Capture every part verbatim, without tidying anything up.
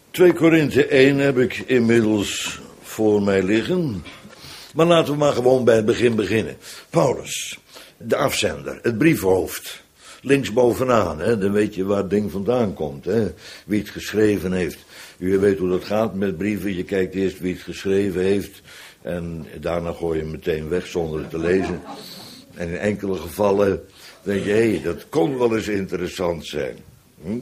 twee Korinthe één heb ik inmiddels voor mij liggen. Maar laten we maar gewoon bij het begin beginnen. Paulus, de afzender, het briefhoofd. Links bovenaan, hè, dan weet je waar het ding vandaan komt. Hè. Wie het geschreven heeft. U weet hoe dat gaat met brieven. Je kijkt eerst wie het geschreven heeft. En daarna gooi je hem meteen weg zonder het te lezen. En in enkele gevallen denk je, hé, hey, dat kon wel eens interessant zijn. Hm?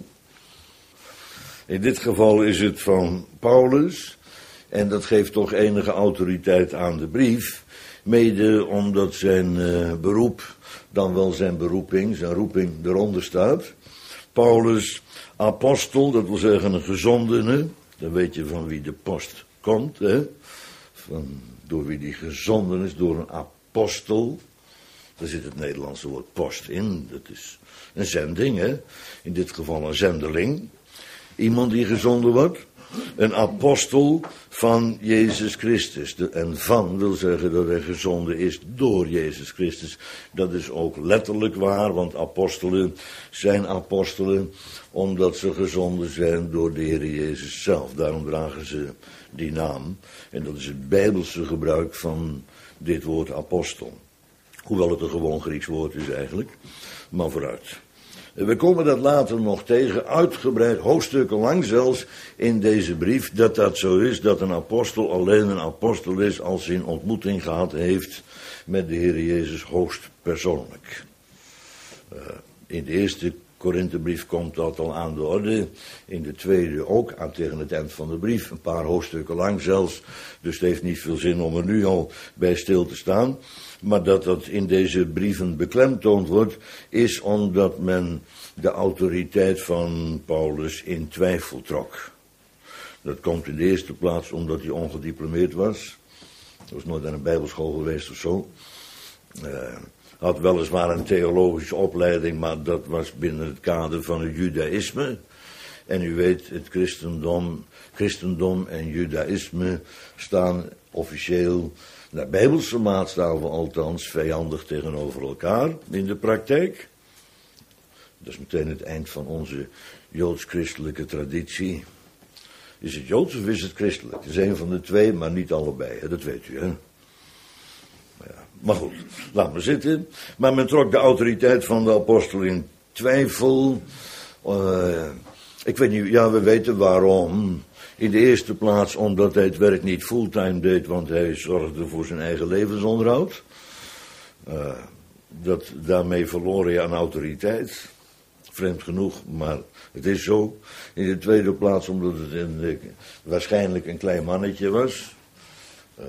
In dit geval is het van Paulus. En dat geeft toch enige autoriteit aan de brief. Mede omdat zijn uh, beroep, dan wel zijn beroeping, zijn roeping eronder staat. Paulus, apostel, dat wil zeggen een gezondene. Dan weet je van wie de post komt, hè. Van, door wie die gezonden is, door een apostel. Daar zit het Nederlandse woord post in. Dat is een zending, hè. In dit geval een zendeling. Iemand die gezonden wordt. Een apostel van Jezus Christus. De, en van wil zeggen dat hij gezonden is door Jezus Christus. Dat is ook letterlijk waar, want apostelen zijn apostelen omdat ze gezonden zijn door de Heer Jezus zelf. Daarom dragen ze die naam. En dat is het Bijbelse gebruik van dit woord apostel. Hoewel het een gewoon Grieks woord is eigenlijk. Maar vooruit. We komen dat later nog tegen, uitgebreid, hoofdstukken lang zelfs in deze brief, dat dat zo is, dat een apostel alleen een apostel is als hij een ontmoeting gehad heeft met de Heer Jezus hoogstpersoonlijk. Uh, in de eerste Korinthebrief komt dat al aan de orde, in de tweede ook, aan tegen het eind van de brief, een paar hoofdstukken lang zelfs, dus het heeft niet veel zin om er nu al bij stil te staan. Maar dat dat in deze brieven beklemtoond wordt, is omdat men de autoriteit van Paulus in twijfel trok. Dat komt in de eerste plaats omdat hij ongediplomeerd was. Hij was nooit aan een bijbelschool geweest of zo. Uh, had weliswaar een theologische opleiding, maar dat was binnen het kader van het judaïsme. En u weet, het christendom, christendom en judaïsme staan officieel, naar bijbelse maatstaven althans, vijandig tegenover elkaar in de praktijk. Dat is meteen het eind van onze joods-christelijke traditie. Is het joods of is het christelijk? Het is een van de twee, maar niet allebei, hè? Dat weet u, hè. Ja, maar goed, laat maar zitten. Maar men trok de autoriteit van de apostel in twijfel. Uh, ik weet niet, ja, we weten waarom. In de eerste plaats omdat hij het werk niet fulltime deed, want hij zorgde voor zijn eigen levensonderhoud. Uh, dat, daarmee verloor hij aan autoriteit. Vreemd genoeg, maar het is zo. In de tweede plaats omdat het een, uh, waarschijnlijk een klein mannetje was. Uh,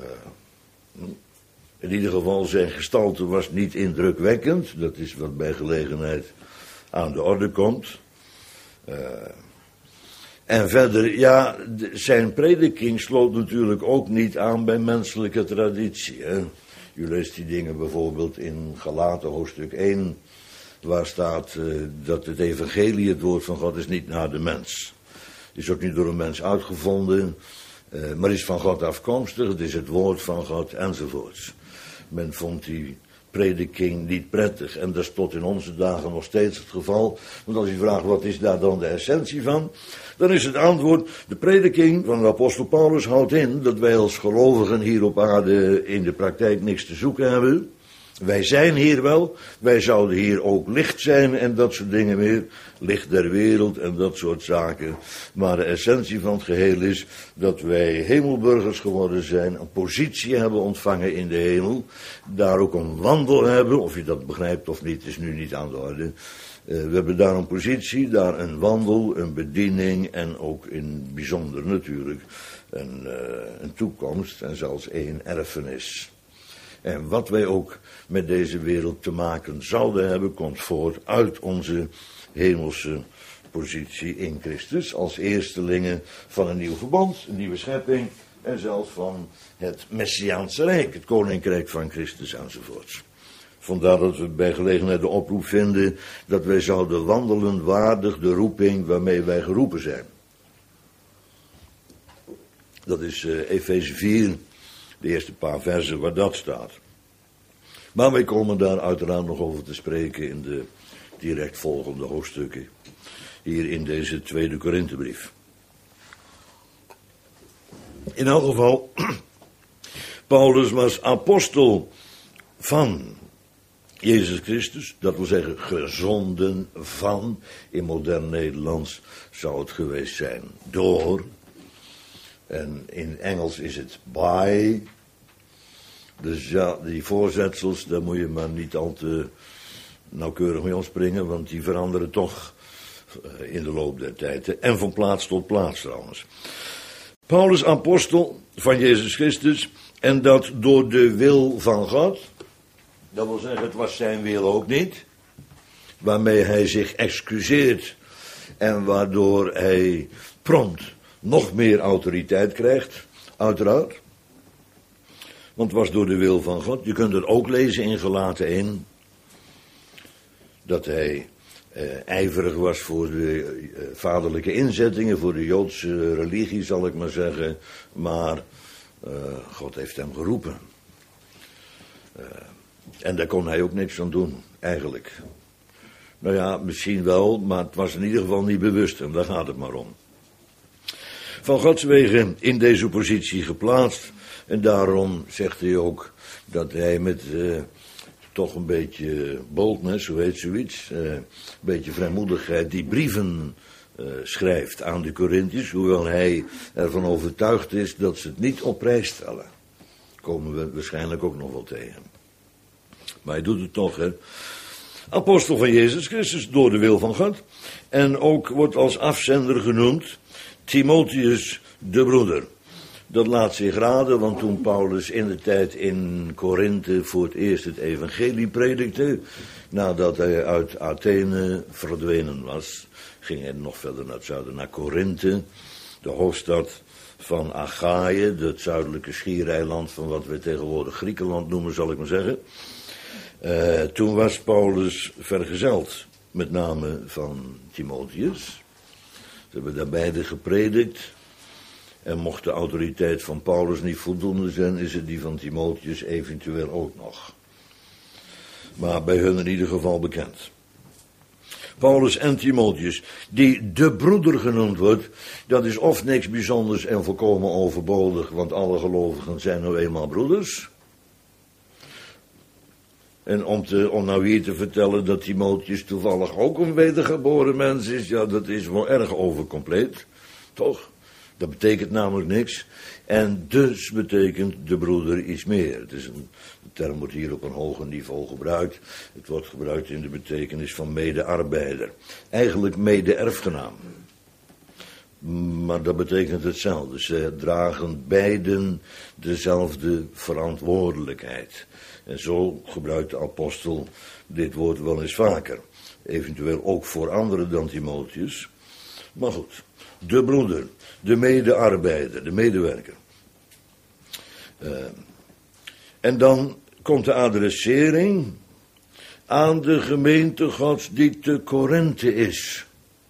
in ieder geval zijn gestalte was niet indrukwekkend. Dat is wat bij gelegenheid aan de orde komt. Uh, En verder, ja, zijn prediking sloot natuurlijk ook niet aan bij menselijke traditie. Hè? U leest die dingen bijvoorbeeld in Galaten hoofdstuk één, waar staat uh, dat het evangelie, het woord van God, is niet naar de mens. Is ook niet door een mens uitgevonden, uh, maar is van God afkomstig, het is het woord van God enzovoorts. Men vond die prediking niet prettig. En dat is tot in onze dagen nog steeds het geval. Want als u vraagt, wat is daar dan de essentie van? Dan is het antwoord, de prediking van de apostel Paulus houdt in dat wij als gelovigen hier op aarde in de praktijk niks te zoeken hebben. Wij zijn hier wel, wij zouden hier ook licht zijn en dat soort dingen meer. Licht der wereld en dat soort zaken. Maar de essentie van het geheel is dat wij hemelburgers geworden zijn, een positie hebben ontvangen in de hemel. Daar ook een wandel hebben, of je dat begrijpt of niet, is nu niet aan de orde. Uh, we hebben daar een positie, daar een wandel, een bediening en ook in bijzonder natuurlijk een, uh, een toekomst en zelfs één erfenis. En wat wij ook met deze wereld te maken zouden hebben, komt voort uit onze hemelse positie in Christus. Als eerstelingen van een nieuw verbond, een nieuwe schepping en zelfs van het Messiaanse Rijk, het Koninkrijk van Christus enzovoorts. Vandaar dat we bij gelegenheid de oproep vinden dat wij zouden wandelen waardig de roeping waarmee wij geroepen zijn. Dat is uh, Efeze vier. De eerste paar versen waar dat staat. Maar wij komen daar uiteraard nog over te spreken in de direct volgende hoofdstukken. Hier in deze tweede Korinthebrief. In elk geval, Paulus was apostel van Jezus Christus, dat wil zeggen gezonden van, in modern Nederlands zou het geweest zijn door, en in Engels is het by. Dus ja, die voorzetsels, daar moet je maar niet al te nauwkeurig mee omspringen, want die veranderen toch in de loop der tijd. En van plaats tot plaats trouwens. Paulus apostel van Jezus Christus, en dat door de wil van God. Dat wil zeggen, het was zijn wil ook niet. Waarmee hij zich excuseert en waardoor hij prompt nog meer autoriteit krijgt, uiteraard. Want het was door de wil van God. Je kunt het ook lezen in Galaten één. Dat hij eh, ijverig was voor de eh, vaderlijke inzettingen, voor de Joodse religie zal ik maar zeggen. Maar eh, God heeft hem geroepen. Uh, en daar kon hij ook niks aan doen, eigenlijk. Nou ja, misschien wel, maar het was in ieder geval niet bewust en daar gaat het maar om. Van Gods wegen in deze positie geplaatst. En daarom zegt hij ook dat hij met uh, toch een beetje boldness, hoe heet zoiets, uh, een beetje vrijmoedigheid, die brieven uh, schrijft aan de Corinthiërs, hoewel hij ervan overtuigd is dat ze het niet op prijs stellen. Komen we waarschijnlijk ook nog wel tegen. Maar hij doet het toch, hè. Apostel van Jezus Christus door de wil van God. En ook wordt als afzender genoemd Timotheus de broeder. Dat laat zich raden, want toen Paulus in de tijd in Korinthe voor het eerst het evangelie predikte, nadat hij uit Athene verdwenen was, ging hij nog verder naar het zuiden, naar Korinthe, de hoofdstad van Achaïe, het zuidelijke schiereiland van wat we tegenwoordig Griekenland noemen, zal ik maar zeggen. Uh, toen was Paulus vergezeld, met name van Timotheus. Ze hebben daar beide gepredikt. En mocht de autoriteit van Paulus niet voldoende zijn, is het die van Timotheus eventueel ook nog. Maar bij hun in ieder geval bekend. Paulus en Timotheus, die de broeder genoemd wordt, dat is of niks bijzonders en volkomen overbodig, want alle gelovigen zijn nou eenmaal broeders. En om, te, om nou weer te vertellen dat Timotheus toevallig ook een wedergeboren mens is, ja, dat is wel erg overcompleet, toch? Dat betekent namelijk niks. En dus betekent de broeder iets meer. Het is een, de term wordt hier op een hoger niveau gebruikt. Het wordt gebruikt in de betekenis van mede-arbeider. Eigenlijk mede-erfgenaam. Maar dat betekent hetzelfde. Ze dragen beiden dezelfde verantwoordelijkheid. En zo gebruikt de apostel dit woord wel eens vaker. Eventueel ook voor anderen dan Timotheus. Maar goed, de broeder, de mede-arbeider, de medewerker. Uh, en dan komt de adressering aan de gemeente Gods die te Korinthe is.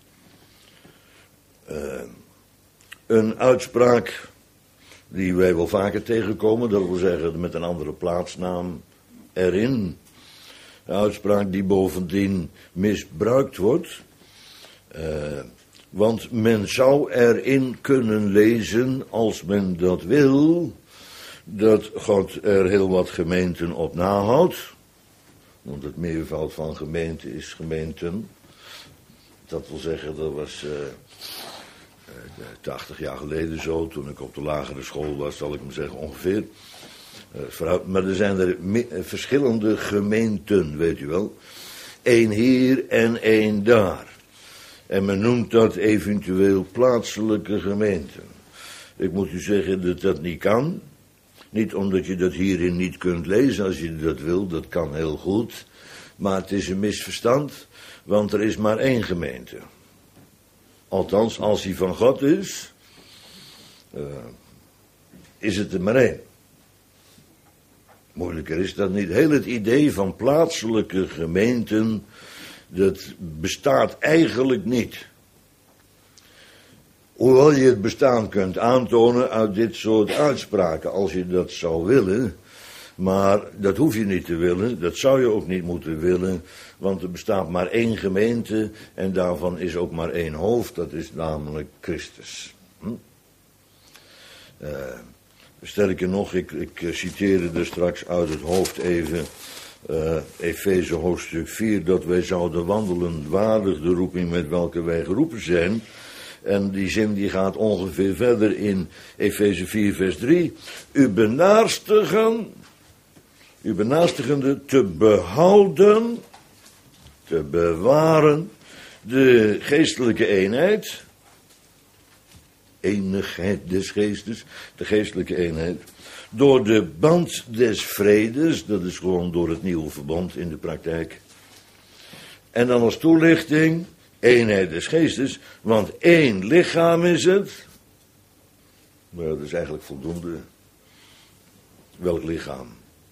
Uh, een uitspraak die wij wel vaker tegenkomen, dat wil zeggen met een andere plaatsnaam erin. Een uitspraak die bovendien misbruikt wordt. Uh, want men zou erin kunnen lezen, als men dat wil, dat God er heel wat gemeenten op nahoudt. Want het meervoud van gemeente is gemeenten. Dat wil zeggen, dat was uh, tachtig jaar geleden zo, toen ik op de lagere school was, zal ik maar zeggen ongeveer. Uh, maar er zijn er me- verschillende gemeenten, weet u wel. Eén hier en één daar. En men noemt dat eventueel plaatselijke gemeenten. Ik moet u zeggen dat dat niet kan. Niet omdat je dat hierin niet kunt lezen als je dat wil, dat kan heel goed. Maar het is een misverstand, want er is maar één gemeente. Althans, als die van God is, uh, is het er maar één. Moeilijker is dat niet. Heel het idee van plaatselijke gemeenten, dat bestaat eigenlijk niet. Hoewel je het bestaan kunt aantonen uit dit soort uitspraken, als je dat zou willen. Maar dat hoef je niet te willen, dat zou je ook niet moeten willen, want er bestaat maar één gemeente en daarvan is ook maar één hoofd, dat is namelijk Christus. Hm? Uh, sterker nog, ik, ik citeerde er straks uit het hoofd even uh, Efeze hoofdstuk vier, dat wij zouden wandelen waardig de roeping met welke wij geroepen zijn. En die zin die gaat ongeveer verder in Efeze vier vers drie. U benaastigen, u benaastigende te behouden, te bewaren de geestelijke eenheid, eenigheid des geestes, de geestelijke eenheid, door de band des vredes, dat is gewoon door het nieuwe verbond in de praktijk. En dan als toelichting, eenheid des geestes, want één lichaam is het. Maar dat is eigenlijk voldoende. Welk lichaam?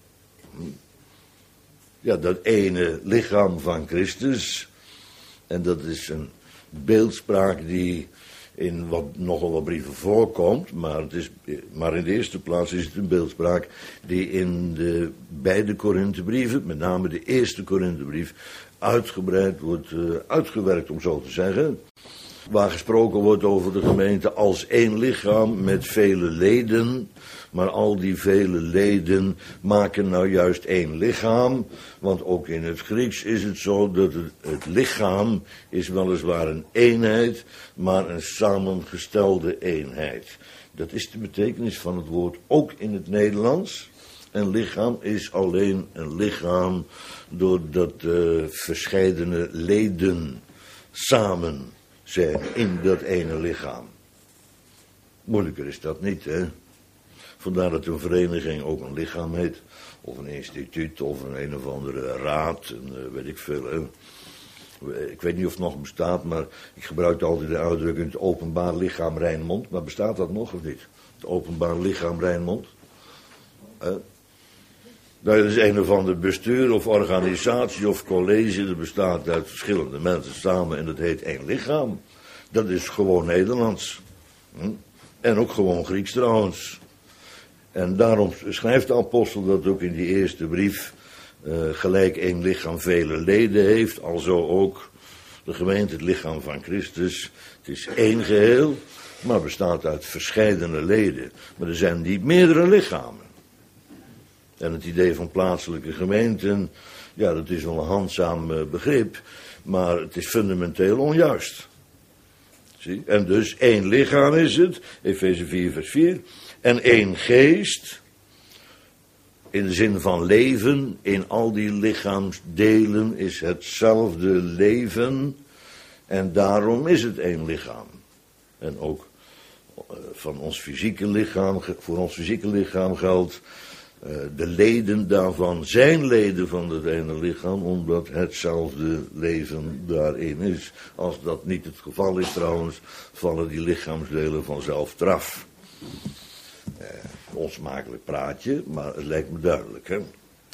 Ja, dat ene lichaam van Christus. En dat is een beeldspraak die in wat, nogal wat brieven voorkomt, maar, het is, maar in de eerste plaats is het een beeldspraak die in de beide Korinthebrieven, met name de eerste Korinthebrief, uitgebreid wordt uh, uitgewerkt, om zo te zeggen. Waar gesproken wordt over de gemeente als één lichaam met vele leden. Maar al die vele leden maken nou juist één lichaam. Want ook in het Grieks is het zo dat het, het lichaam is weliswaar een eenheid, maar een samengestelde eenheid. Dat is de betekenis van het woord ook in het Nederlands. Een lichaam is alleen een lichaam doordat uh, verscheidene leden samen zijn in dat ene lichaam. Moeilijker is dat niet, hè? Vandaar dat een vereniging ook een lichaam heet, of een instituut, of een een of andere raad, en, uh, weet ik veel. Hè? Ik weet niet of het nog bestaat, maar ik gebruik altijd de uitdrukking het openbaar lichaam Rijnmond. Maar bestaat dat nog of niet? Het openbaar lichaam Rijnmond? Uh, Dat is een of ander bestuur of organisatie of college. Dat bestaat uit verschillende mensen samen en dat heet één lichaam. Dat is gewoon Nederlands. Hm? En ook gewoon Grieks trouwens. En daarom schrijft de apostel dat ook in die eerste brief. Uh, gelijk één lichaam vele leden heeft. Alzo ook de gemeente, het lichaam van Christus. Het is één geheel, maar bestaat uit verscheidene leden. Maar er zijn niet meerdere lichamen. En het idee van plaatselijke gemeenten, ja, dat is wel een handzaam uh, begrip, maar het is fundamenteel onjuist. Zie? En dus één lichaam is het, Efeze vier vers vier, en één geest, in de zin van leven, in al die lichaamsdelen is hetzelfde leven, en daarom is het één lichaam. En ook uh, van ons fysieke lichaam, voor ons fysieke lichaam geldt, Uh, de leden daarvan zijn leden van het ene lichaam, omdat hetzelfde leven daarin is. Als dat niet het geval is trouwens, vallen die lichaamsdelen vanzelf eraf. Uh, onsmakelijk praatje, maar het lijkt me duidelijk, hè.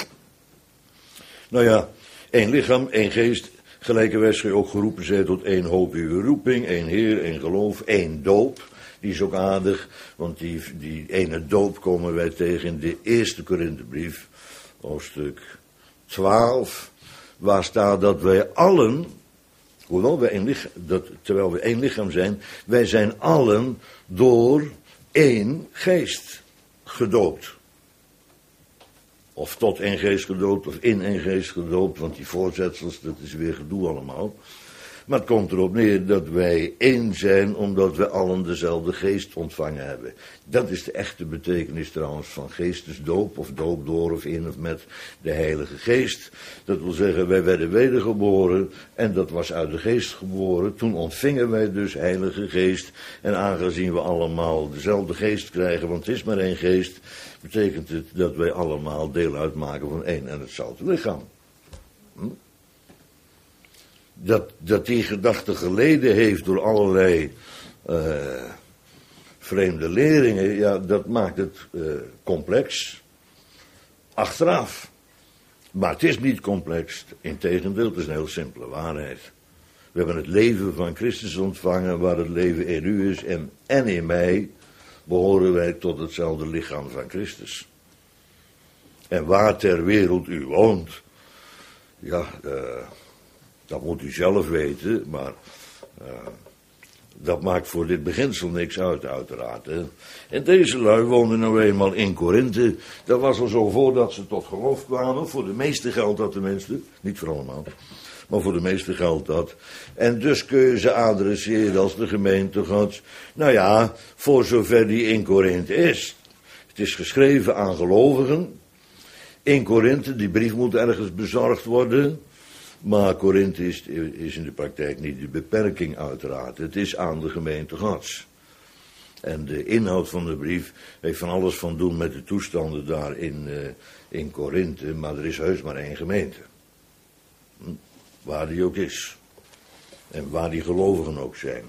Nou ja, één lichaam, één geest, gelijkerwijs gij ook geroepen zijt tot één hoop uw roeping, één Heer, één geloof, één doop. Die is ook aardig, want die, die ene doop komen wij tegen in de eerste Korinthebrief, hoofdstuk twaalf, waar staat dat wij allen, hoewel wij één lichaam, dat, terwijl we één lichaam zijn, wij zijn allen door één geest gedoopt. Of tot één geest gedoopt, of in één geest gedoopt, want die voorzetsels, dat is weer gedoe allemaal. Maar het komt erop neer dat wij één zijn, omdat we allen dezelfde geest ontvangen hebben. Dat is de echte betekenis trouwens van geestesdoop, of doop door of in of met de Heilige Geest. Dat wil zeggen, wij werden wedergeboren en dat was uit de geest geboren. Toen ontvingen wij dus Heilige Geest. En aangezien we allemaal dezelfde geest krijgen, want het is maar één geest, betekent het dat wij allemaal deel uitmaken van één en hetzelfde lichaam. Hm? Dat, dat die gedachte geleden heeft door allerlei uh, vreemde leringen, ja, dat maakt het uh, complex achteraf. Maar het is niet complex, integendeel, het is een heel simpele waarheid. We hebben het leven van Christus ontvangen, waar het leven in u is en, en in mij, behoren wij tot hetzelfde lichaam van Christus. En waar ter wereld u woont, ja, uh, dat moet u zelf weten, maar uh, Dat maakt voor dit beginsel niks uit, uiteraard. Hè. En deze lui woonden nou eenmaal in Korinthe. Dat was al zo voordat ze tot geloof kwamen. Voor de meeste geldt dat tenminste. Niet voor allemaal. Maar voor de meeste geldt dat. En dus kun je ze adresseren als de gemeente Gods. Nou ja, voor zover die in Korinthe is. Het is geschreven aan gelovigen. In Korinthe, die brief moet ergens bezorgd worden. Maar Korinthe is, is in de praktijk niet de beperking uiteraard. Het is aan de gemeente Gods. En de inhoud van de brief heeft van alles van doen met de toestanden daar in, uh, in Korinthe. Maar er is heus maar één gemeente. Hm? Waar die ook is. En waar die gelovigen ook zijn.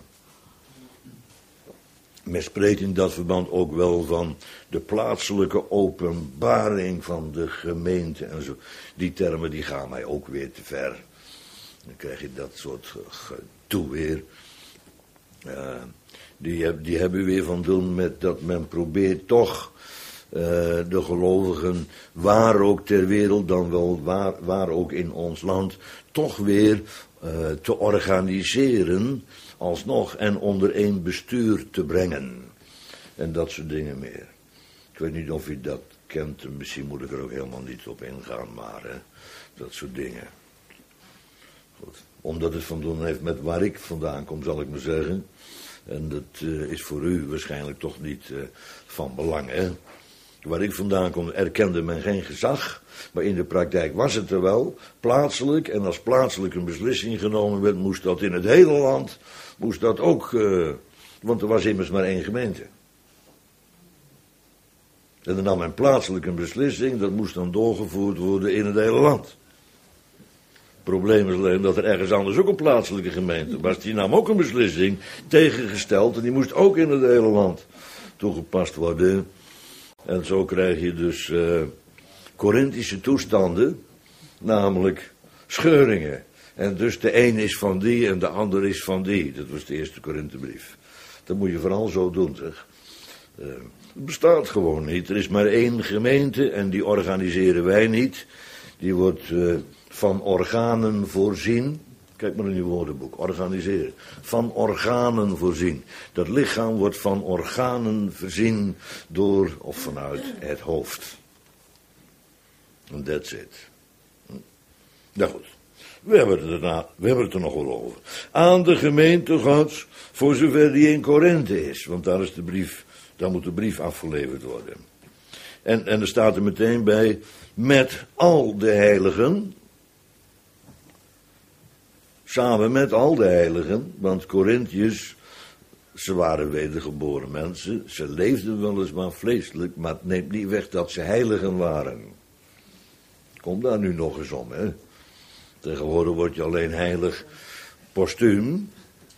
Men spreekt in dat verband ook wel van de plaatselijke openbaring van de gemeente en zo. Die termen die gaan mij ook weer te ver. Dan krijg je dat soort gedoe weer. Uh, die, die hebben weer van doen met dat men probeert toch uh, de gelovigen, waar ook ter wereld, dan wel waar, waar ook in ons land, toch weer uh, te organiseren, alsnog, en onder één bestuur te brengen. En dat soort dingen meer. Ik weet niet of u dat kent, misschien moet ik er ook helemaal niet op ingaan, maar hè, dat soort dingen. Goed. Omdat het van doen heeft met waar ik vandaan kom, zal ik maar zeggen. En dat uh, is voor u waarschijnlijk toch niet uh, van belang, hè. Waar ik vandaan kom erkende men geen gezag, maar in de praktijk was het er wel, plaatselijk. En als plaatselijk een beslissing genomen werd, moest dat in het hele land, moest dat ook, uh, want er was immers maar één gemeente. En dan nam men plaatselijk een beslissing, dat moest dan doorgevoerd worden in het hele land. Het probleem is alleen dat er ergens anders ook een plaatselijke gemeente was. Die nam ook een beslissing, tegengesteld, en die moest ook in het hele land toegepast worden. En zo krijg je dus uh, Korinthische toestanden, namelijk scheuringen. En dus de een is van die en de ander is van die. Dat was de eerste Korinthebrief. Dat moet je vooral zo doen, zeg. Uh, het bestaat gewoon niet. Er is maar één gemeente en die organiseren wij niet. Die wordt uh, van organen voorzien. Kijk maar in uw woordenboek, organiseren. Van organen voorzien. Dat lichaam wordt van organen voorzien door of vanuit het hoofd. En that's it. Nou goed, we hebben, het erna, we hebben het er nog wel over. Aan de gemeente Gods, voor zover die in Korinthe is. Want daar is de brief, daar moet de brief afgeleverd worden. En, en er staat er meteen bij, met al de heiligen. Samen met al de heiligen, want Korinthiërs, ze waren wedergeboren mensen. Ze leefden weliswaar vleeselijk, maar het neemt niet weg dat ze heiligen waren. Kom daar nu nog eens om, hè. Tegenwoordig word je alleen heilig postuum.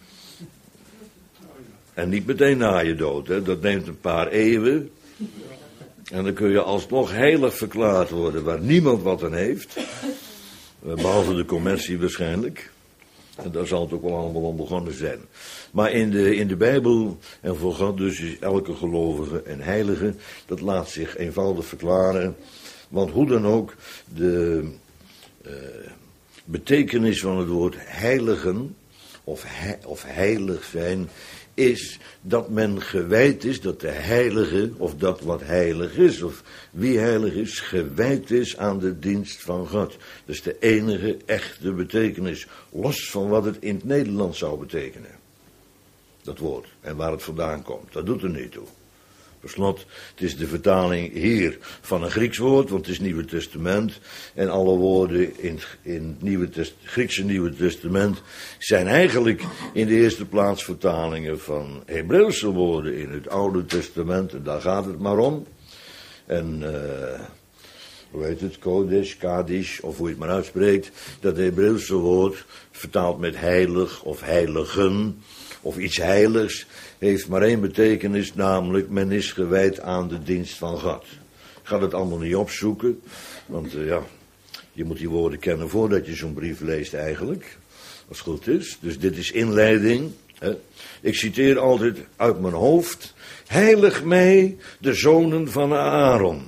En niet meteen na je dood, hè. Dat neemt een paar eeuwen. En dan kun je alsnog heilig verklaard worden, waar niemand wat aan heeft. Behalve de commercie waarschijnlijk. En daar zal het ook wel allemaal om begonnen zijn. Maar in de, in de Bijbel, en voor God dus is elke gelovige en heilige, dat laat zich eenvoudig verklaren. Want hoe dan ook, de uh, betekenis van het woord heiligen, of, he, of heilig zijn, is dat men gewijd is, dat de heilige, of dat wat heilig is, of wie heilig is, gewijd is aan de dienst van God. Dat is de enige echte betekenis, los van wat het in het Nederlands zou betekenen. Dat woord, en waar het vandaan komt, dat doet er niet toe. Per slot, het is de vertaling hier van een Grieks woord, want het is Nieuwe Testament. En alle woorden in, in het Nieuwe Test, Griekse Nieuwe Testament zijn eigenlijk in de eerste plaats vertalingen van Hebreeuwse woorden in het Oude Testament. En daar gaat het maar om. En uh, hoe heet het, Kodesh, Kadish, of hoe je het maar uitspreekt. Dat Hebreeuwse woord, vertaald met heilig of heiligen, of iets heiligs, heeft maar één betekenis, namelijk men is gewijd aan de dienst van God. Ik ga het allemaal niet opzoeken, want uh, ja, je moet die woorden kennen voordat je zo'n brief leest eigenlijk, als het goed is. Dus dit is inleiding. Hè. Ik citeer altijd uit mijn hoofd, heilig mij de zonen van Aaron.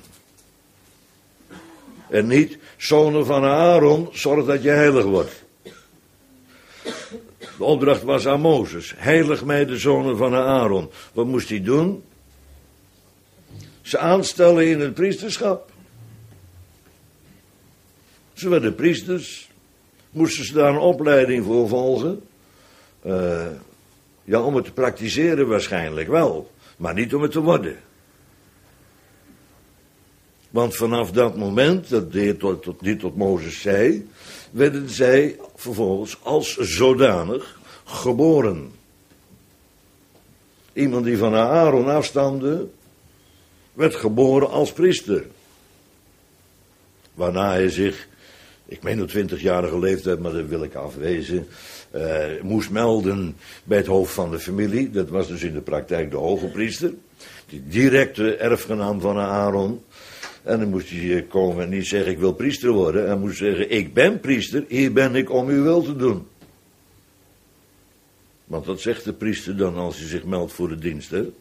En niet, zonen van Aaron, zorg dat je heilig wordt. De opdracht was aan Mozes. Heilig mij de zonen van Aaron. Wat moest hij doen? Ze aanstellen in het priesterschap. Ze werden priesters. Moesten ze daar een opleiding voor volgen? Uh, ja, om het te praktiseren waarschijnlijk wel. Maar niet om het te worden. Want vanaf dat moment, dat de Heer tot, tot, dit tot Mozes zei, werden zij vervolgens als zodanig geboren. Iemand die van Aaron afstamde, werd geboren als priester. Waarna hij zich, ik meen op twintigjarige leeftijd, maar dat wil ik afwezen, uh, moest melden bij het hoofd van de familie. Dat was dus in de praktijk de hoge priester, die directe erfgenaam van Aaron. En dan moest hij komen en niet zeggen, ik wil priester worden. Hij moest zeggen, ik ben priester, hier ben ik om uw wil te doen. Want dat zegt de priester dan als hij zich meldt voor de dienst, hè.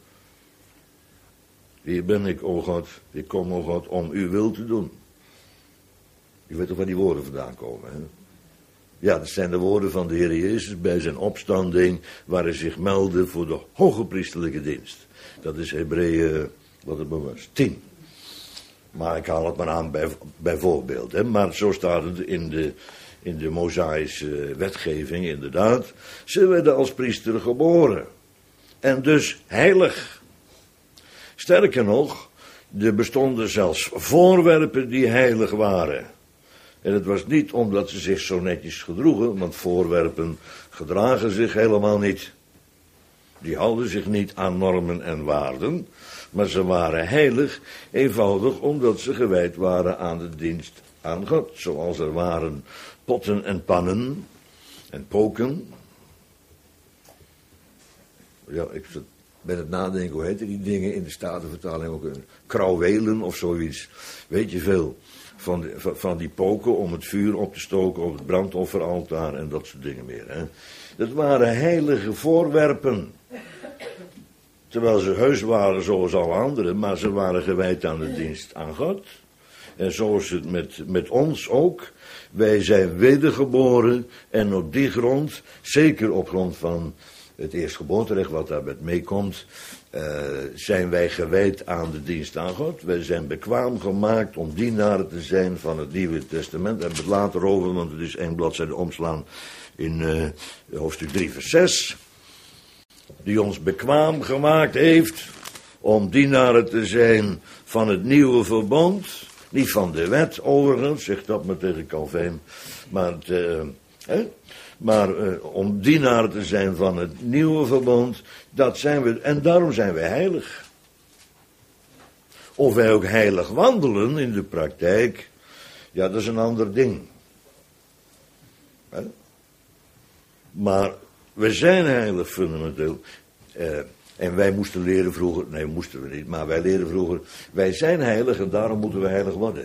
Hier ben ik, o God, ik kom, o God, om uw wil te doen. Je weet toch waar die woorden vandaan komen, hè? Ja, dat zijn de woorden van de Heer Jezus bij zijn opstanding, waar hij zich meldde voor de hoge priesterlijke dienst. Dat is Hebreeën, wat het was, tien. Maar ik haal het maar aan bij, bijvoorbeeld. Hè. Maar zo staat het in de, in de Mosaïsche wetgeving inderdaad. Ze werden als priester geboren. En dus heilig. Sterker nog, er bestonden zelfs voorwerpen die heilig waren. En het was niet omdat ze zich zo netjes gedroegen, want voorwerpen gedragen zich helemaal niet. Die houden zich niet aan normen en waarden. Maar ze waren heilig, eenvoudig omdat ze gewijd waren aan de dienst aan God. Zoals er waren potten en pannen en poken. Ja, ik ben het nadenken, hoe heten die dingen in de Statenvertaling ook? Krauwelen of zoiets. Weet je veel van, de, van die poken om het vuur op te stoken op het brandofferaltaar en dat soort dingen meer. Hè. Dat waren heilige voorwerpen. Terwijl ze heus waren zoals alle anderen, maar ze waren gewijd aan de dienst aan God. En zo is het met, met ons ook. Wij zijn wedergeboren en op die grond, zeker op grond van het eerstgeboorterecht wat daarbij meekomt, uh, zijn wij gewijd aan de dienst aan God. Wij zijn bekwaam gemaakt om dienaren te zijn van het Nieuwe Testament. Daar hebben we het later over, want het is één bladzijde omslaan in uh, hoofdstuk drie vers zes. Die ons bekwaam gemaakt heeft om dienaren te zijn van het nieuwe verbond. Niet van de wet overigens, zeg dat maar tegen Calvijn. Maar, het, uh, hè? maar uh, om dienaren te zijn van het nieuwe verbond, dat zijn we, en daarom zijn wij heilig. Of wij ook heilig wandelen in de praktijk, ja, dat is een ander ding. Hè? Maar we zijn heilig fundamenteel. Uh, en wij moesten leren vroeger, nee moesten we niet, maar wij leren vroeger, wij zijn heilig en daarom moeten we heilig worden.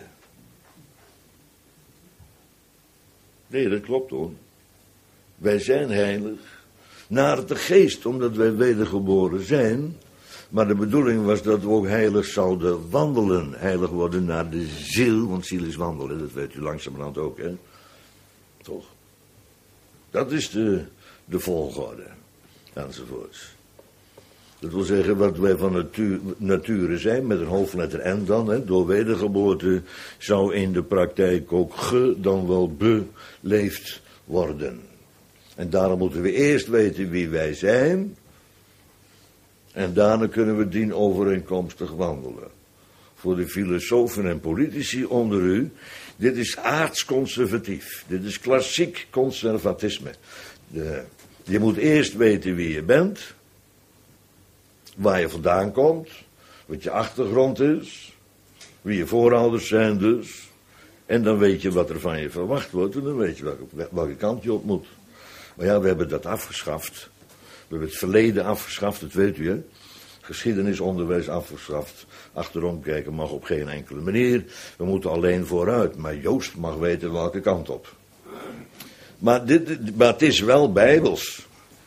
Nee, dat klopt hoor. Wij zijn heilig naar de geest, omdat wij wedergeboren zijn. Maar de bedoeling was dat we ook heilig zouden wandelen. Heilig worden naar de ziel, want ziel is wandelen, dat weet u langzamerhand ook, hè. Toch? Dat is de, de volgorde, enzovoorts. Dat wil zeggen, wat wij van natuur, nature zijn, met een hoofdletter N dan, hè, door wedergeboorte, zou in de praktijk ook ge, dan wel beleefd worden. En daarom moeten we eerst weten wie wij zijn, en daarna kunnen we dienovereenkomstig wandelen. Voor de filosofen en politici onder u, dit is aardsconservatief, dit is klassiek conservatisme. De, je moet eerst weten wie je bent, waar je vandaan komt, wat je achtergrond is, wie je voorouders zijn dus. En dan weet je wat er van je verwacht wordt en dan weet je welke, welke kant je op moet. Maar ja, we hebben dat afgeschaft. We hebben het verleden afgeschaft, dat weet u hè. Geschiedenisonderwijs afgeschaft. Achterom kijken mag op geen enkele manier. We moeten alleen vooruit. Maar Joost mag weten welke kant op. Maar, dit, maar het is wel bijbels.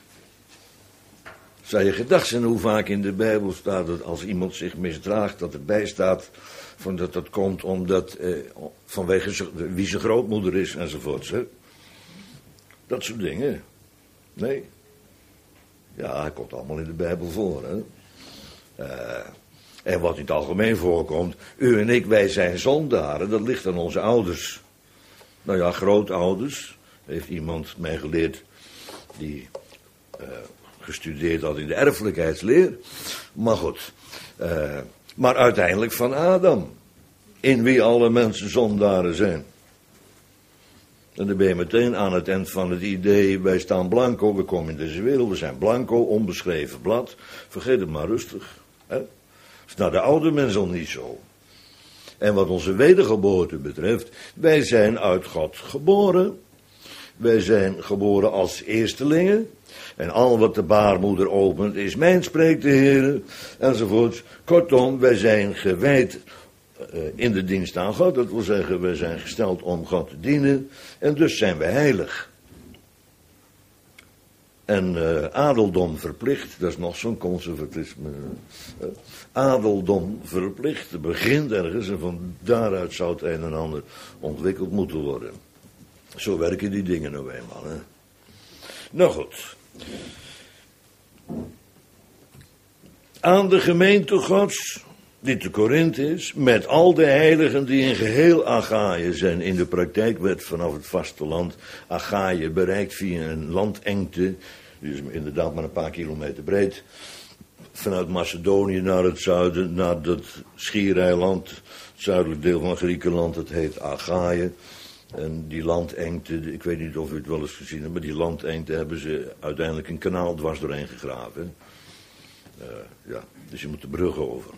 Zou je gedacht zijn hoe vaak in de Bijbel staat dat als iemand zich misdraagt, dat erbij staat van dat dat komt omdat eh, vanwege wie zijn grootmoeder is enzovoorts. Hè? Dat soort dingen. Nee. Ja, hij komt allemaal in de Bijbel voor, hè. Uh, en wat in het algemeen voorkomt, u en ik, wij zijn zondaren, dat ligt aan onze ouders. Nou ja, grootouders, heeft iemand mij geleerd die uh, gestudeerd had in de erfelijkheidsleer. Maar goed, uh, maar uiteindelijk van Adam, in wie alle mensen zondaren zijn. En dan ben je meteen aan het eind van het idee, wij staan blanco, we komen in deze wereld, we zijn blanco, onbeschreven blad. Vergeet het maar rustig. Hè? Dat is nou de oude mens al niet zo. En wat onze wedergeboorte betreft, wij zijn uit God geboren. Wij zijn geboren als eerstelingen. En al wat de baarmoeder opent is mijn, spreekt de Heer, enzovoort. Kortom, wij zijn gewijd uh, in de dienst aan God. Dat wil zeggen, wij zijn gesteld om God te dienen. En dus zijn wij heilig. En uh, adeldom verplicht, dat is nog zo'n conservatisme. Uh, adeldom verplicht, het begint ergens en van daaruit zou het een en ander ontwikkeld moeten worden. Zo werken die dingen nou eenmaal. Hè? Nou goed. Aan de gemeente Gods, die te Korinthe is, met al de heiligen die in geheel Achaïe zijn. In de praktijk werd vanaf het vasteland Achaïe bereikt via een landengte, die is inderdaad maar een paar kilometer breed, vanuit Macedonië naar het zuiden, naar dat schiereiland, het zuidelijk deel van Griekenland, het heet Achaïe. En die landengte, ik weet niet of u het wel eens gezien hebt, maar die landengte hebben ze uiteindelijk een kanaal dwars doorheen gegraven. Uh, ja, dus je moet de brug over.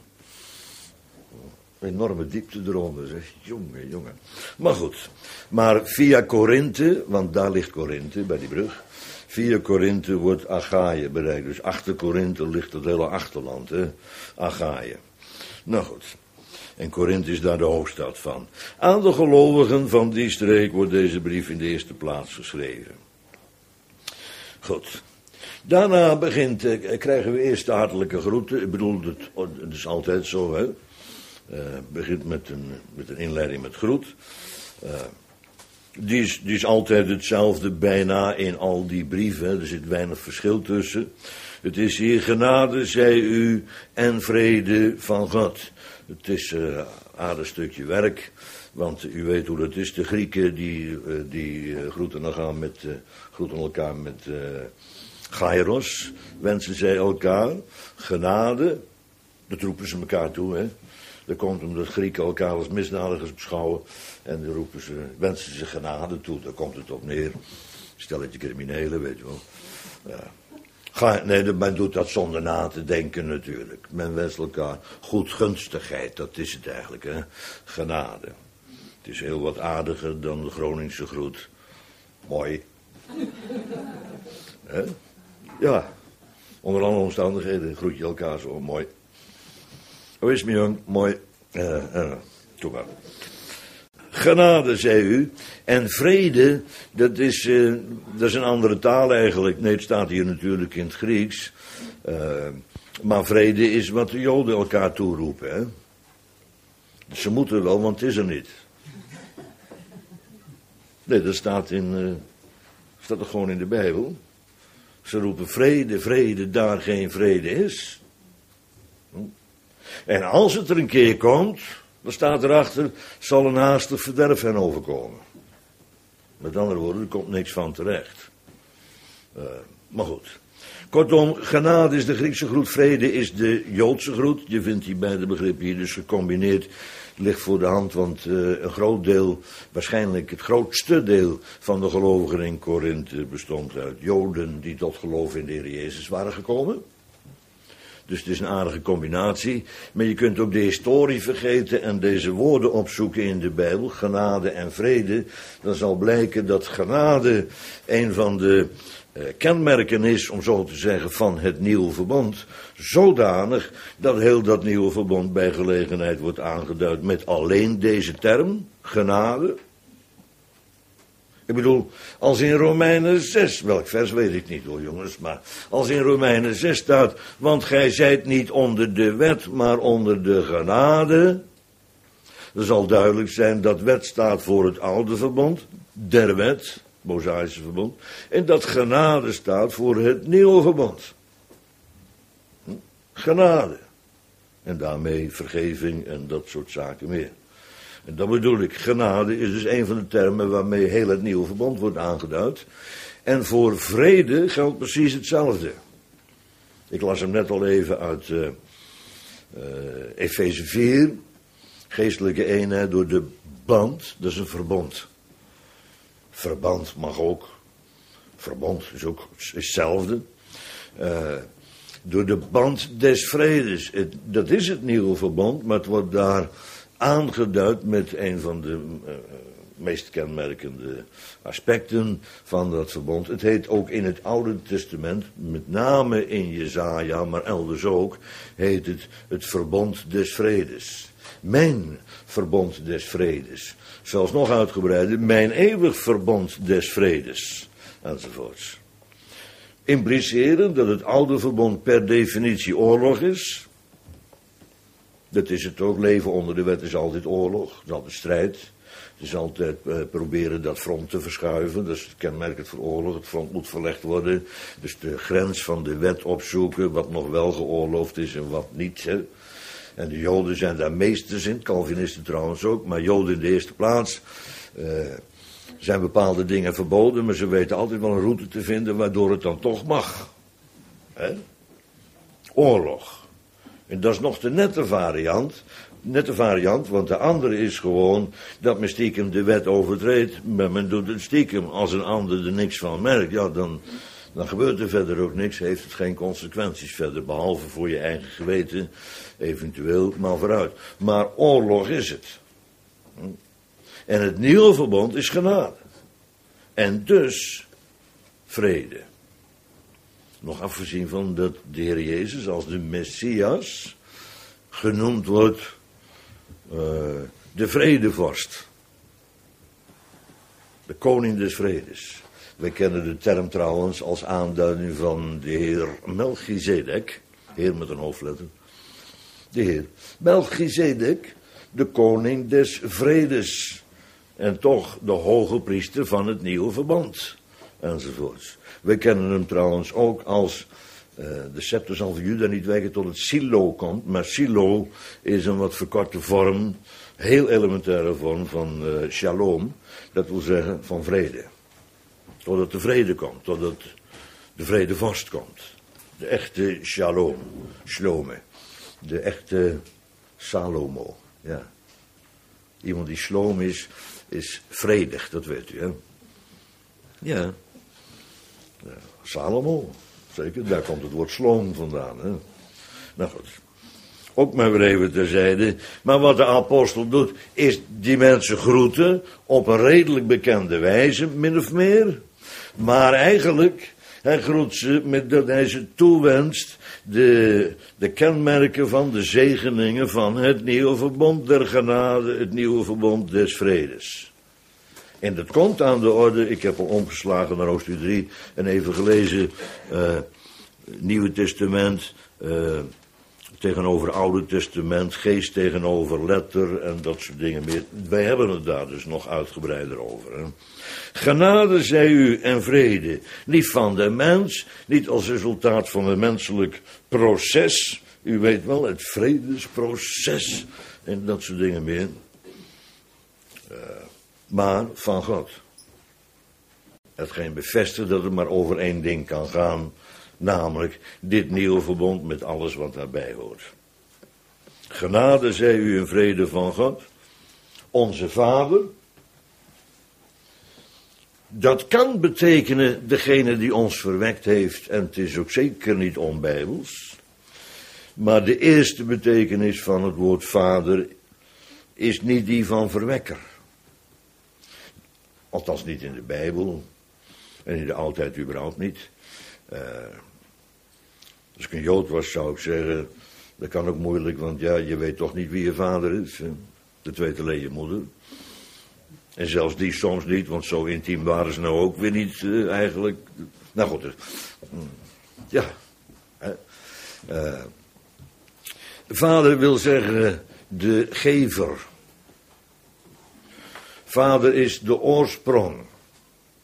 Enorme diepte eronder, zeg. Jongen, jongen. Maar goed, maar via Korinthe, want daar ligt Korinthe, bij die brug. Via Korinthe wordt Achaïe bereikt. Dus achter Korinthe ligt het hele achterland, hè. Achaïe. Nou goed. En Korinthe is daar de hoofdstad van. Aan de gelovigen van die streek wordt deze brief in de eerste plaats geschreven. Goed. Daarna begint, eh, krijgen we eerst de hartelijke groeten. Ik bedoel, het, het is altijd zo, hè. Uh, begint met een, met een inleiding met groet. Uh, die, is, die is altijd hetzelfde bijna in al die brieven. Er zit weinig verschil tussen. Het is hier genade, zij u, en vrede van God. Het is een uh, aardig stukje werk, want u weet hoe dat is. De Grieken die, uh, die uh, groeten, elkaar met, uh, groeten elkaar met uh, Gairos, wensen zij elkaar genade. Dat roepen ze elkaar toe, hè. Dat komt omdat Grieken elkaar als misdadigers beschouwen en dan roepen ze, wensen ze genade toe. Daar komt het op neer. Stelletje criminelen, weet je wel. Ja. Ga, nee, men doet dat zonder na te denken natuurlijk. Men wenst elkaar goedgunstigheid, dat is het eigenlijk, hè. Genade. Het is heel wat aardiger dan de Groningse groet. Mooi. Hè? Ja, onder alle omstandigheden groet je elkaar zo mooi. Hoe is het, mijn jong? Mooi. Uh, uh, Doe maar. Genade, zei u. En vrede, dat is, uh, dat is een andere taal eigenlijk. Nee, het staat hier natuurlijk in het Grieks. Uh, maar vrede is wat de Joden elkaar toeroepen, hè. Dus ze moeten wel, want het is er niet. Nee, dat staat in, uh, staat er gewoon in de Bijbel. Ze roepen vrede, vrede, daar geen vrede is. Hm? En als het er een keer komt, dan staat erachter, zal een haastig verderf hen overkomen. Met andere woorden, er komt niks van terecht. Uh, maar goed. Kortom, genade is de Griekse groet, vrede is de Joodse groet. Je vindt die beide begrippen hier dus gecombineerd. Ligt voor de hand, want uh, een groot deel, waarschijnlijk het grootste deel van de gelovigen in Korinthe bestond uit Joden die tot geloof in de Heer Jezus waren gekomen. Dus het is een aardige combinatie. Maar je kunt ook de historie vergeten en deze woorden opzoeken in de Bijbel. Genade en vrede. Dan zal blijken dat genade een van de uh, kenmerken is, om zo te zeggen, van het nieuwe verbond. Zodanig dat heel dat nieuwe verbond bij gelegenheid wordt aangeduid met alleen deze term, genade. Ik bedoel, als in Romeinen zes, welk vers weet ik niet hoor jongens, maar als in Romeinen zes staat, want gij zijt niet onder de wet, maar onder de genade, dan zal duidelijk zijn dat wet staat voor het oude verbond, der wet, Mosaïsche verbond. En dat genade staat voor het nieuwe verbond. Genade. En daarmee vergeving en dat soort zaken meer. En dat bedoel ik, genade is dus een van de termen waarmee heel het nieuwe verbond wordt aangeduid. En voor vrede geldt precies hetzelfde. Ik las hem net al even uit uh, uh, Efeze vier. Geestelijke eenheid door de band, dat is een verbond. Verband mag ook. Verbond is ook hetzelfde. Uh, door de band des vredes. Het, dat is het nieuwe verbond, maar het wordt daar aangeduid met een van de uh, meest kenmerkende aspecten van dat verbond. Het heet ook in het Oude Testament, met name in Jesaja, maar elders ook, heet het het verbond des vredes. Mijn verbond des vredes. Zelfs nog uitgebreider, mijn eeuwig verbond des vredes. Enzovoorts. Impliceren dat het oude verbond per definitie oorlog is. Dat is het ook. Leven onder de wet is altijd oorlog. Het is altijd strijd. Het is altijd uh, proberen dat front te verschuiven. Dat is kenmerkend voor oorlog. Het front moet verlegd worden. Dus de grens van de wet opzoeken. Wat nog wel geoorloofd is en wat niet. Hè. En de Joden zijn daar meesters in. Calvinisten trouwens ook. Maar Joden in de eerste plaats. Uh, zijn bepaalde dingen verboden. Maar ze weten altijd wel een route te vinden waardoor het dan toch mag. Hè? Oorlog. En dat is nog de nette variant. Nette variant, want de andere is gewoon dat men stiekem de wet overtreedt. Maar men doet het stiekem. Als een ander er niks van merkt, ja, dan, dan gebeurt er verder ook niks. Heeft het geen consequenties verder. Behalve voor je eigen geweten, eventueel, maar vooruit. Maar oorlog is het. En het nieuwe verbond is genade. En dus vrede. Nog afgezien van dat de Heer Jezus als de Messias genoemd wordt uh, de vredevorst. De koning des vredes. Wij kennen de term trouwens als aanduiding van de Heer Melchizedek. Heer met een hoofdletter. De Heer Melchizedek, de koning des vredes. En toch de hoge priester van het nieuwe verbond. Enzovoorts. We kennen hem trouwens ook als uh, de scepter zal van Juda niet wijken tot het Silo komt. Maar Silo is een wat verkorte vorm, heel elementaire vorm van uh, shalom. Dat wil zeggen van vrede. Totdat de vrede komt, totdat de vredevorst komt. De echte shalom, shlome. De echte Salomo, ja. Iemand die shalom is, is vredig, dat weet u, hè. Ja. Ja, Salomo, zeker, daar komt het woord sloom vandaan. Hè? Nou goed, ook maar weer even terzijde. Maar wat de apostel doet, is die mensen groeten op een redelijk bekende wijze, min of meer. Maar eigenlijk, hij groet ze met dat hij ze toewenst de, de kenmerken van de zegeningen van het nieuwe verbond der genade, het nieuwe verbond des vredes. En dat komt aan de orde, ik heb al omgeslagen naar hoofdstuk drie en even gelezen, uh, Nieuwe Testament uh, tegenover Oude Testament, geest tegenover letter en dat soort dingen meer. Wij hebben het daar dus nog uitgebreider over. Hè. Genade zij u en vrede, niet van de mens, niet als resultaat van een menselijk proces. U weet wel, het vredesproces en dat soort dingen meer. Uh, Maar van God. Hetgeen bevestigt dat het maar over één ding kan gaan. Namelijk dit nieuwe verbond met alles wat daarbij hoort. Genade zij u in vrede van God. Onze Vader. Dat kan betekenen degene die ons verwekt heeft. En het is ook zeker niet onbijbels. Maar de eerste betekenis van het woord vader is niet die van verwekker. Althans niet in de Bijbel. En in de oudheid überhaupt niet. Uh, als ik een Jood was zou ik zeggen, dat kan ook moeilijk, want ja, je weet toch niet wie je vader is. Hè? Dat weet alleen je moeder. En zelfs die soms niet, want zo intiem waren ze nou ook weer niet uh, eigenlijk. Nou goed, dus, ja. Uh, vader wil zeggen de gever. Vader is de oorsprong.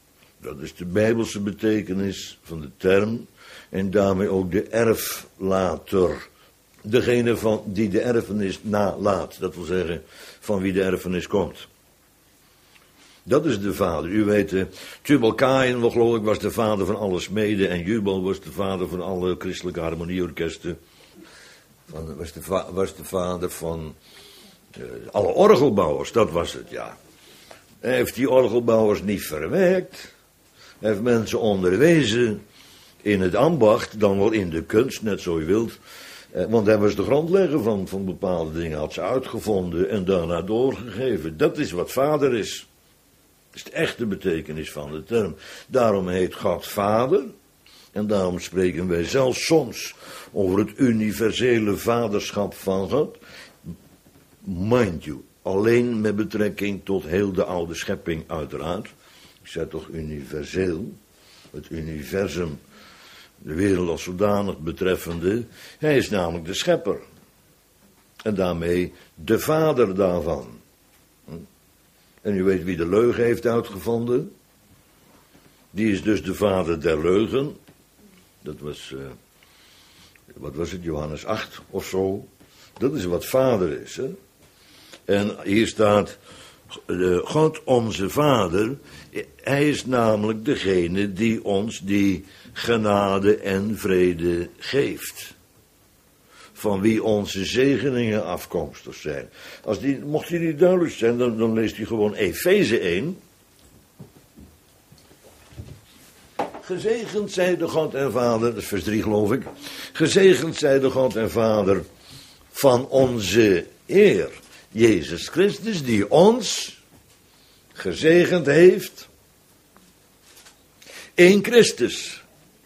Dat is de Bijbelse betekenis van de term en daarmee ook de erflater. Degene van, die de erfenis nalaat, dat wil zeggen van wie de erfenis komt. Dat is de vader. U weet, uh, Tubal-Caïn, geloof ik, was de vader van alle smeden en Jubal was de vader van alle christelijke harmonieorkesten. Van, was, de va- was de vader van uh, alle orgelbouwers, dat was het, ja. Hij heeft die orgelbouwers niet verwerkt. Hij heeft mensen onderwezen in het ambacht, dan wel in de kunst, net zo u wilt. Uh, want hij was de grondlegger van, van bepaalde dingen, had ze uitgevonden en daarna doorgegeven. Dat is wat vader is. Dat is de echte betekenis van de term. Daarom heet God Vader. En daarom spreken wij zelfs soms over het universele vaderschap van God. Mind you, alleen met betrekking tot heel de oude schepping uiteraard. Ik zei toch universeel. Het universum, de wereld als zodanig betreffende. Hij is namelijk de schepper. En daarmee de vader daarvan. En u weet wie de leugen heeft uitgevonden. Die is dus de vader der leugen. Dat was, uh, wat was het, Johannes acht of zo. Dat is wat vader is. Hè? En hier staat, uh, God onze vader, hij is namelijk degene die ons die genade en vrede geeft. Van wie onze zegeningen afkomstig zijn. Als die, mocht die niet duidelijk zijn, dan, dan leest hij gewoon Efeze één. Gezegend zij de God en Vader, dat is vers drie geloof ik. Gezegend zij de God en Vader van onze Heer Jezus Christus, die ons gezegend heeft in Christus.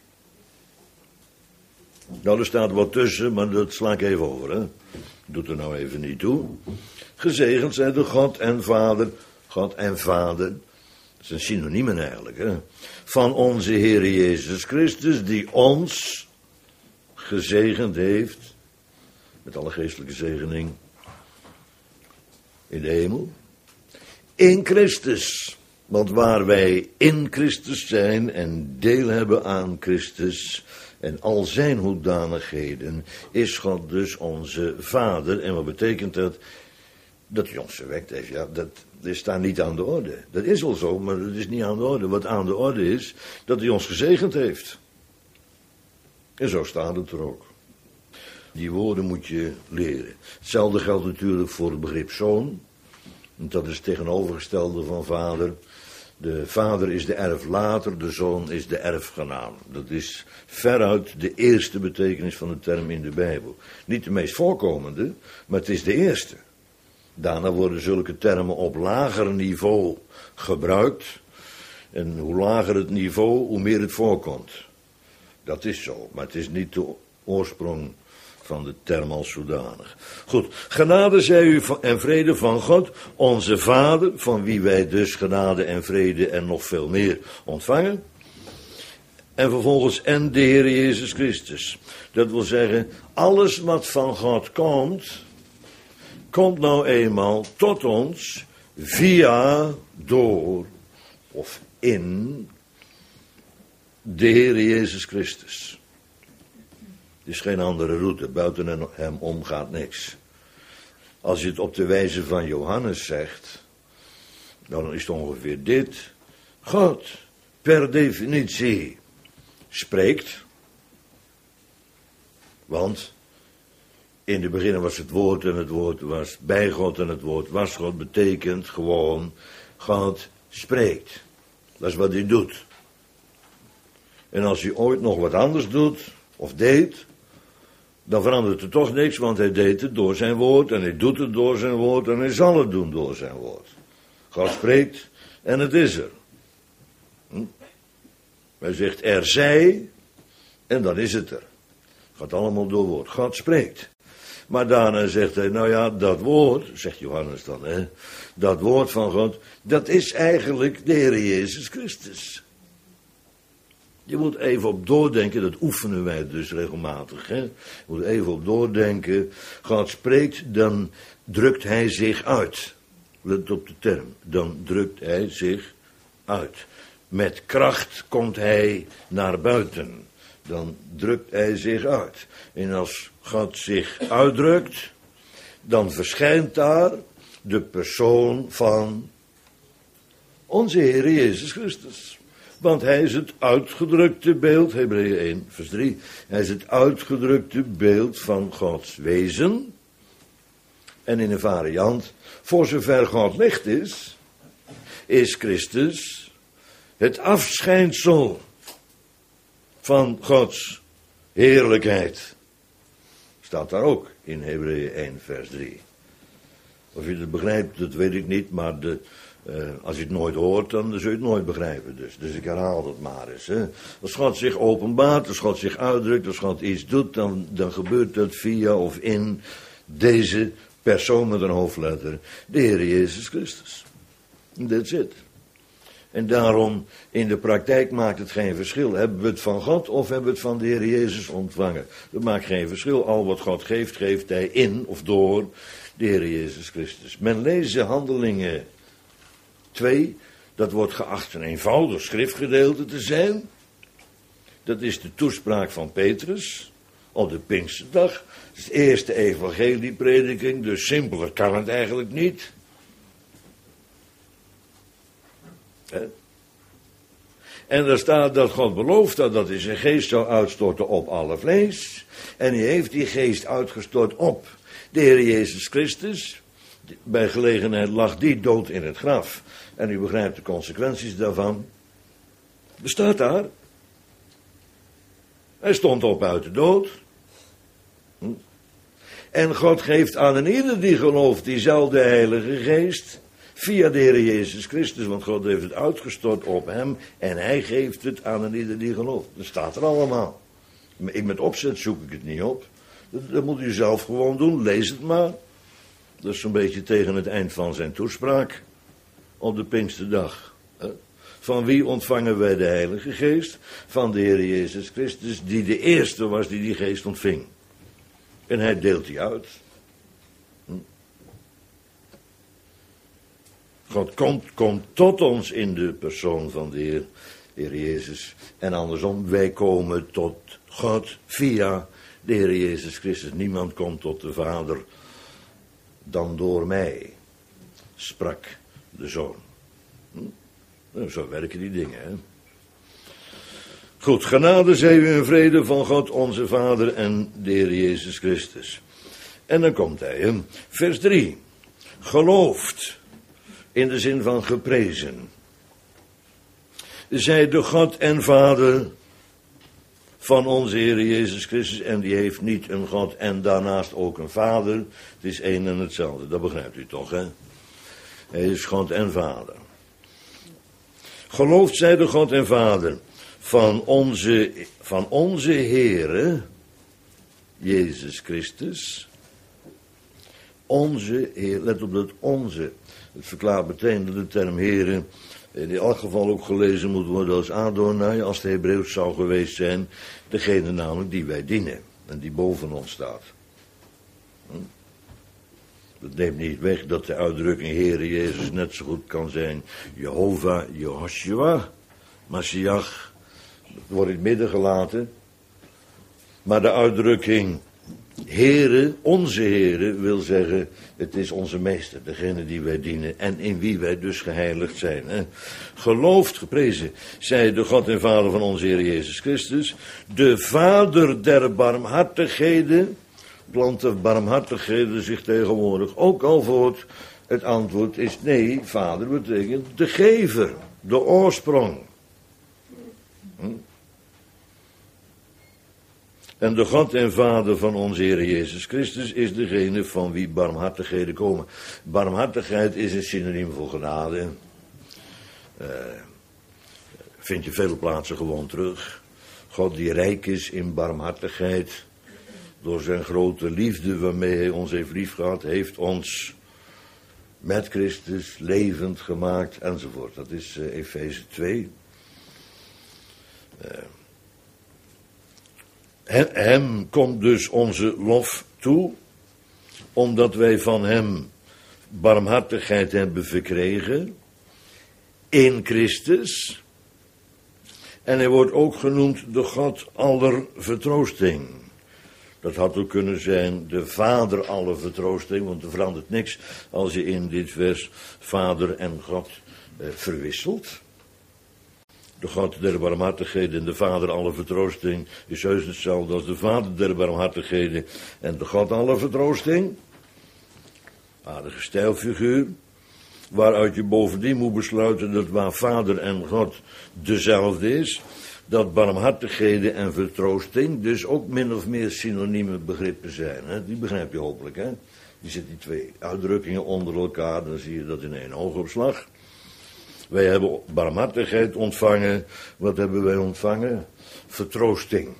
Nou, er staat wat tussen, maar dat sla ik even over, hè. Doet er nou even niet toe. Gezegend zij de God en Vader, God en Vader, dat zijn synoniemen eigenlijk, hè. Van onze Heer Jezus Christus, die ons gezegend heeft, met alle geestelijke zegening in de hemel, in Christus. Want waar wij in Christus zijn en deel hebben aan Christus en al zijn hoedanigheden, is God dus onze Vader. En wat betekent dat? Dat hij ons verwekt heeft. Ja, dat is daar niet aan de orde. Dat is wel zo, maar dat is niet aan de orde. Wat aan de orde is, dat hij ons gezegend heeft. En zo staat het er ook. Die woorden moet je leren. Hetzelfde geldt natuurlijk voor het begrip zoon. Dat is het tegenovergestelde van vader. De vader is de erflater, de zoon is de erfgenaam. Dat is veruit de eerste betekenis van de term in de Bijbel. Niet de meest voorkomende, maar het is de eerste. Daarna worden zulke termen op lager niveau gebruikt. En hoe lager het niveau, hoe meer het voorkomt. Dat is zo, maar het is niet de oorsprong van de term als zodanig. Goed, genade zij u en vrede van God, onze Vader, van wie wij dus genade en vrede en nog veel meer ontvangen. En vervolgens en de Heer Jezus Christus. Dat wil zeggen, alles wat van God komt, komt nou eenmaal tot ons via, door of in de Heer Jezus Christus. Er is geen andere route, buiten hem om gaat niks. Als je het op de wijze van Johannes zegt, dan is het ongeveer dit. God, per definitie, spreekt. Want in het begin was het woord en het woord was bij God en het woord was God, betekent gewoon, God spreekt. Dat is wat hij doet. En als hij ooit nog wat anders doet, of deed, dan verandert er toch niks, want hij deed het door zijn woord en hij doet het door zijn woord en hij zal het doen door zijn woord. God spreekt en het is er. Hm? Hij zegt er zij en dan is het er. Gaat allemaal door woord. God spreekt. Maar daarna zegt hij, nou ja, dat woord, zegt Johannes dan, hè, dat woord van God, dat is eigenlijk de Heer Jezus Christus. Je moet even op doordenken, dat oefenen wij dus regelmatig. Hè? Je moet even op doordenken. God spreekt, dan drukt hij zich uit. Let op de term. Dan drukt hij zich uit. Met kracht komt hij naar buiten. Dan drukt hij zich uit. En als God zich uitdrukt, dan verschijnt daar de persoon van onze Heer Jezus Christus. Want hij is het uitgedrukte beeld, Hebreeën één vers drie. Hij is het uitgedrukte beeld van Gods wezen. En in een variant, voor zover God licht is, is Christus het afschijnsel van Gods heerlijkheid. Staat daar ook in Hebreeën één vers drie. Of je het begrijpt, dat weet ik niet, maar de, uh, als je het nooit hoort, dan zul je het nooit begrijpen. Dus, dus ik herhaal het maar eens. Hè. Als God zich openbaart, als God zich uitdrukt, als God iets doet, dan, dan gebeurt dat via of in deze persoon met een hoofdletter, de Heer Jezus Christus. That's it. En daarom, in de praktijk maakt het geen verschil. Hebben we het van God of hebben we het van de Heer Jezus ontvangen? Dat maakt geen verschil. Al wat God geeft, geeft hij in of door de Heer Jezus Christus. Men leest Handelingen twee. Dat wordt geacht een eenvoudig schriftgedeelte te zijn. Dat is de toespraak van Petrus op de Pinksterdag. Dat is de eerste evangelieprediking, dus simpeler kan het eigenlijk niet. He? En er staat dat God belooft dat, dat hij zijn geest zou uitstorten op alle vlees. En hij heeft die geest uitgestort op de Heer Jezus Christus. Bij gelegenheid lag die dood in het graf. En u begrijpt de consequenties daarvan. Er staat daar. Hij stond op uit de dood. Hm? En God geeft aan een ieder die gelooft diezelfde Heilige Geest via de Heer Jezus Christus, want God heeft het uitgestort op hem en hij geeft het aan een ieder die gelooft. Dat staat er allemaal. Ik met opzet zoek ik het niet op. Dat, dat moet u zelf gewoon doen, lees het maar. Dat is zo'n beetje tegen het eind van zijn toespraak op de Pinksterdag. Van wie ontvangen wij de Heilige Geest? Van de Heer Jezus Christus, die de eerste was die die geest ontving. En hij deelt die uit. Hm? God komt, komt tot ons in de persoon van de Heer, Heer Jezus. En andersom, wij komen tot God via de Heer Jezus Christus. Niemand komt tot de Vader dan door mij, sprak de Zoon. Hm? Nou, zo werken die dingen, hè. Goed, genade zij u in vrede van God onze Vader en de Heer Jezus Christus. En dan komt hij, hè. Vers drie. Gelooft. In de zin van geprezen. Zij de God en Vader van onze Heer Jezus Christus. En die heeft niet een God en daarnaast ook een Vader. Het is één en hetzelfde. Dat begrijpt u toch, hè? Hij is God en Vader. Gelooft zij de God en Vader van onze, van onze Heere Jezus Christus. Onze Heer, let op dat onze. Het verklaart meteen dat de term Heere in elk geval ook gelezen moet worden als Adonai, als het Hebreeuws zou geweest zijn, degene namelijk die wij dienen en die boven ons staat. Hm? Dat neemt niet weg dat de uitdrukking Heere Jezus net zo goed kan zijn Jehovah, Jehoshua, Mashiach, dat wordt in het midden gelaten. Maar de uitdrukking Heere, onze Heere, wil zeggen, het is onze meester, degene die wij dienen en in wie wij dus geheiligd zijn. Hè. Geloofd, geprezen, zij de God en Vader van onze Heer Jezus Christus, de Vader der barmhartigheden, planten barmhartigheden zich tegenwoordig ook al voort. Het antwoord is nee, Vader betekent de gever, de oorsprong. Hm? En de God en Vader van onze Heer Jezus Christus is degene van wie barmhartigheden komen. Barmhartigheid is een synoniem voor genade. Uh, vind je vele plaatsen gewoon terug. God die rijk is in barmhartigheid. Door zijn grote liefde waarmee hij ons heeft liefgehad, heeft ons met Christus levend gemaakt enzovoort. Dat is uh, Efeze twee. Uh, Hem komt dus onze lof toe, omdat wij van hem barmhartigheid hebben verkregen, in Christus, En hij wordt ook genoemd de God aller vertroosting. Dat had ook kunnen zijn de Vader aller vertroosting, want er verandert niks als je in dit vers Vader en God eh, verwisselt. De God der barmhartigheden en de Vader aller vertroosting is juist hetzelfde als de Vader der barmhartigheden en de God aller vertroosting. Aardige stijlfiguur, waaruit je bovendien moet besluiten dat waar Vader en God dezelfde is, dat barmhartigheden en vertroosting dus ook min of meer synonieme begrippen zijn. Hè? Die begrijp je hopelijk, hè? Je zet die twee uitdrukkingen onder elkaar, dan zie je dat in één oogopslag. Wij hebben barmhartigheid ontvangen. Wat hebben wij ontvangen? Vertroosting.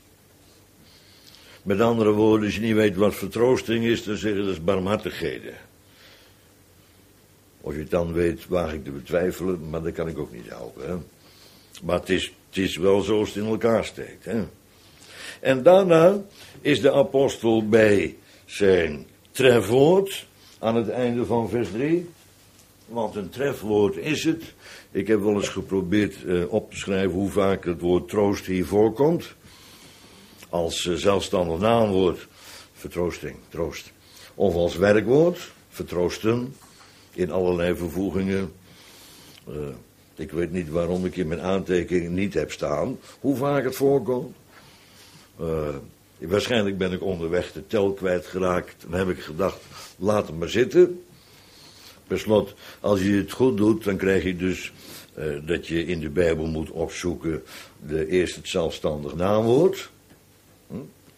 Met andere woorden, als je niet weet wat vertroosting is, dan zeg je dat is barmhartigheden. Of je het dan weet, waag ik te betwijfelen, maar dat kan ik ook niet helpen. Hè? Maar het is, het is wel zoals het in elkaar steekt. Hè? En daarna is de apostel bij zijn trefwoord aan het einde van vers drie. Want een trefwoord is het. Ik heb wel eens geprobeerd uh, op te schrijven hoe vaak het woord troost hier voorkomt. Als uh, zelfstandig naamwoord, vertroosting, troost. Of als werkwoord, vertroosten, in allerlei vervoegingen. Uh, ik weet niet waarom ik in mijn aantekeningen niet heb staan hoe vaak het voorkomt. Uh, waarschijnlijk ben ik onderweg de tel kwijtgeraakt. Dan heb ik gedacht, laat het maar zitten. Per slot, als je het goed doet, dan krijg je dus uh, dat je in de Bijbel moet opzoeken de eerst het zelfstandig naamwoord. Hm?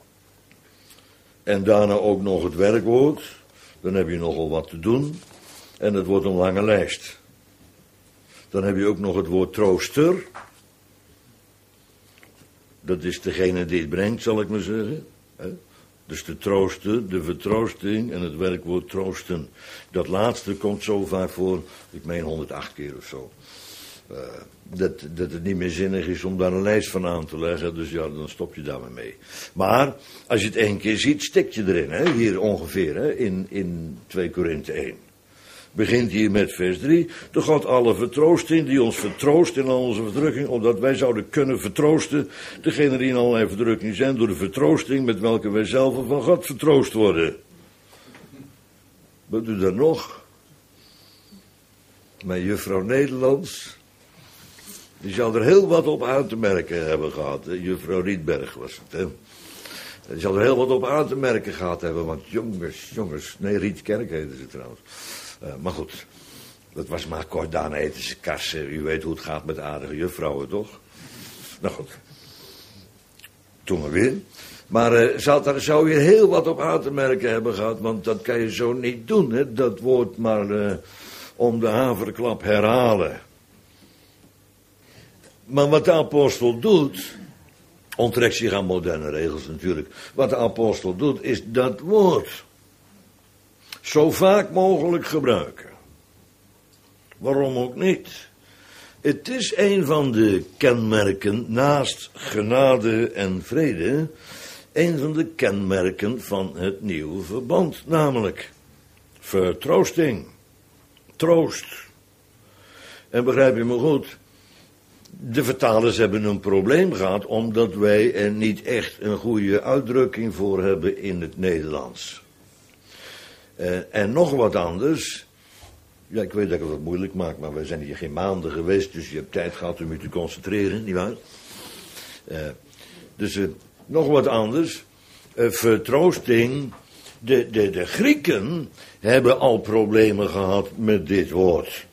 En daarna ook nog het werkwoord. Dan heb je nogal wat te doen. En het wordt een lange lijst. Dan heb je ook nog het woord trooster. Dat is degene die het brengt, zal ik maar zeggen. Hè? Dus de troosten, de vertroosting en het werkwoord troosten. Dat laatste komt zo vaak voor, ik meen honderdacht keer of zo. Uh, dat, dat het niet meer zinnig is om daar een lijst van aan te leggen, dus ja, dan stop je daar maar mee. Maar, als je het één keer ziet, stik je erin, hè? Hier ongeveer, hè? In, in twee Korinthe één. Begint hier met vers drie. De God alle vertroosting, die ons vertroost in al onze verdrukking, opdat wij zouden kunnen vertroosten degenen die in allerlei verdrukking zijn, door de vertroosting met welke wij zelf van God vertroost worden. Wat doe dat nog? Mijn juffrouw Nederlands, die zou er heel wat op aan te merken hebben gehad. Hè? Juffrouw Rietberg was het, hè. Die zou er heel wat op aan te merken gehad hebben, want jongens, jongens, nee, Rietkerk heette ze trouwens. Uh, maar goed, dat was maar kort daarna eten ze kassen. U weet hoe het gaat met aardige juffrouwen, toch? Nou goed, toen maar weer. Maar uh, zou, daar zou je heel wat op aan te merken hebben gehad, want dat kan je zo niet doen, hè? Dat woord maar uh, om de haverklap herhalen. Maar wat de apostel doet, onttrekt zich aan moderne regels natuurlijk. Wat de apostel doet, is dat woord zo vaak mogelijk gebruiken. Waarom ook niet? Het is een van de kenmerken, naast genade en vrede, een van de kenmerken van het nieuwe verbond, namelijk vertroosting, troost. En begrijp je me goed, de vertalers hebben een probleem gehad, omdat wij er niet echt een goede uitdrukking voor hebben in het Nederlands. Uh, en nog wat anders. Ja, ik weet dat ik het wat moeilijk maak, maar we zijn hier geen maanden geweest, dus je hebt tijd gehad om je te concentreren, nietwaar? Uh, dus uh, nog wat anders. Uh, vertroosting. De, de, de Grieken hebben al problemen gehad met dit woord.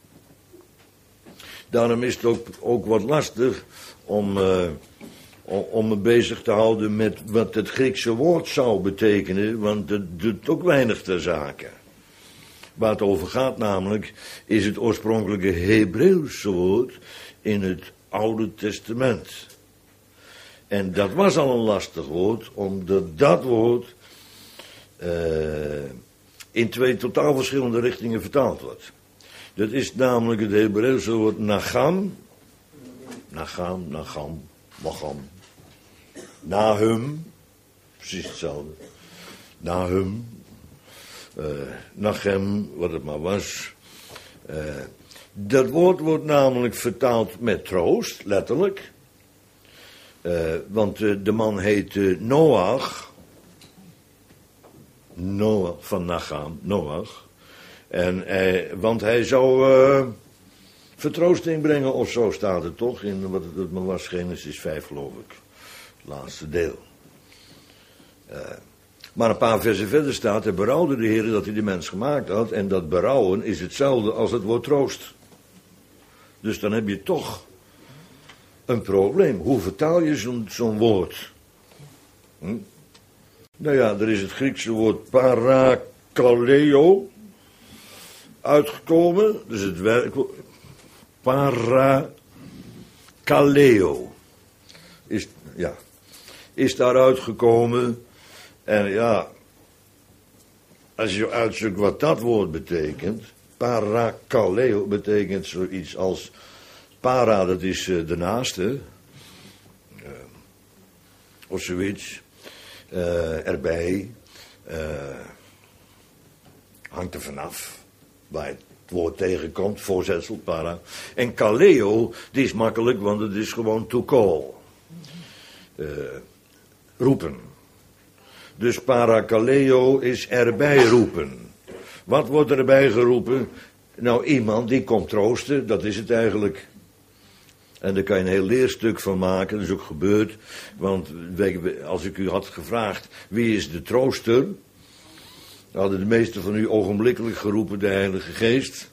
Daarom is het ook, ook wat lastig om, uh, om me bezig te houden met wat het Griekse woord zou betekenen, want het doet ook weinig ter zake. Waar het over gaat namelijk, is het oorspronkelijke Hebreeuwse woord in het Oude Testament. En dat was al een lastig woord, omdat dat woord uh, in twee totaal verschillende richtingen vertaald wordt. Dat is namelijk het Hebreeuwse woord Nagam, Nagam, Nagam, Nagam, Nahum, precies hetzelfde, Nahum, uh, Nachem, wat het maar was. Uh, Dat woord wordt namelijk vertaald met troost, letterlijk. Uh, want uh, de man heet uh, Noach. Noach van Nacham, Noach. En, uh, want hij zou uh, vertroosting brengen, of zo staat het toch, in wat het, het was, Genesis vijf geloof ik. Het laatste deel. Uh, maar een paar versen verder staat, hij berouwde de Heer dat hij de mens gemaakt had. En dat berouwen is hetzelfde als het woord troost. Dus dan heb je toch een probleem. Hoe vertaal je zo'n zo'n woord? Hm? Nou ja, er is het Griekse woord parakaleo uitgekomen. Dus het werk... Parakaleo. Is, ja, is daaruit gekomen. En ja, als je uitzoekt wat dat woord betekent. Parakaleo betekent zoiets als... Para, dat is uh, de naaste. Uh, of zoiets. Uh, erbij. Uh, hangt er vanaf. Waar het woord tegenkomt. Voorzetsel, para. En kaleo, die is makkelijk, want het is gewoon to call. Uh, roepen. Dus parakaleo is erbij roepen. Wat wordt erbij geroepen? Nou, iemand die komt troosten, dat is het eigenlijk. En daar kan je een heel leerstuk van maken, dat is ook gebeurd. Want als ik u had gevraagd, wie is de trooster? Dan hadden de meesten van u ogenblikkelijk geroepen, de Heilige Geest.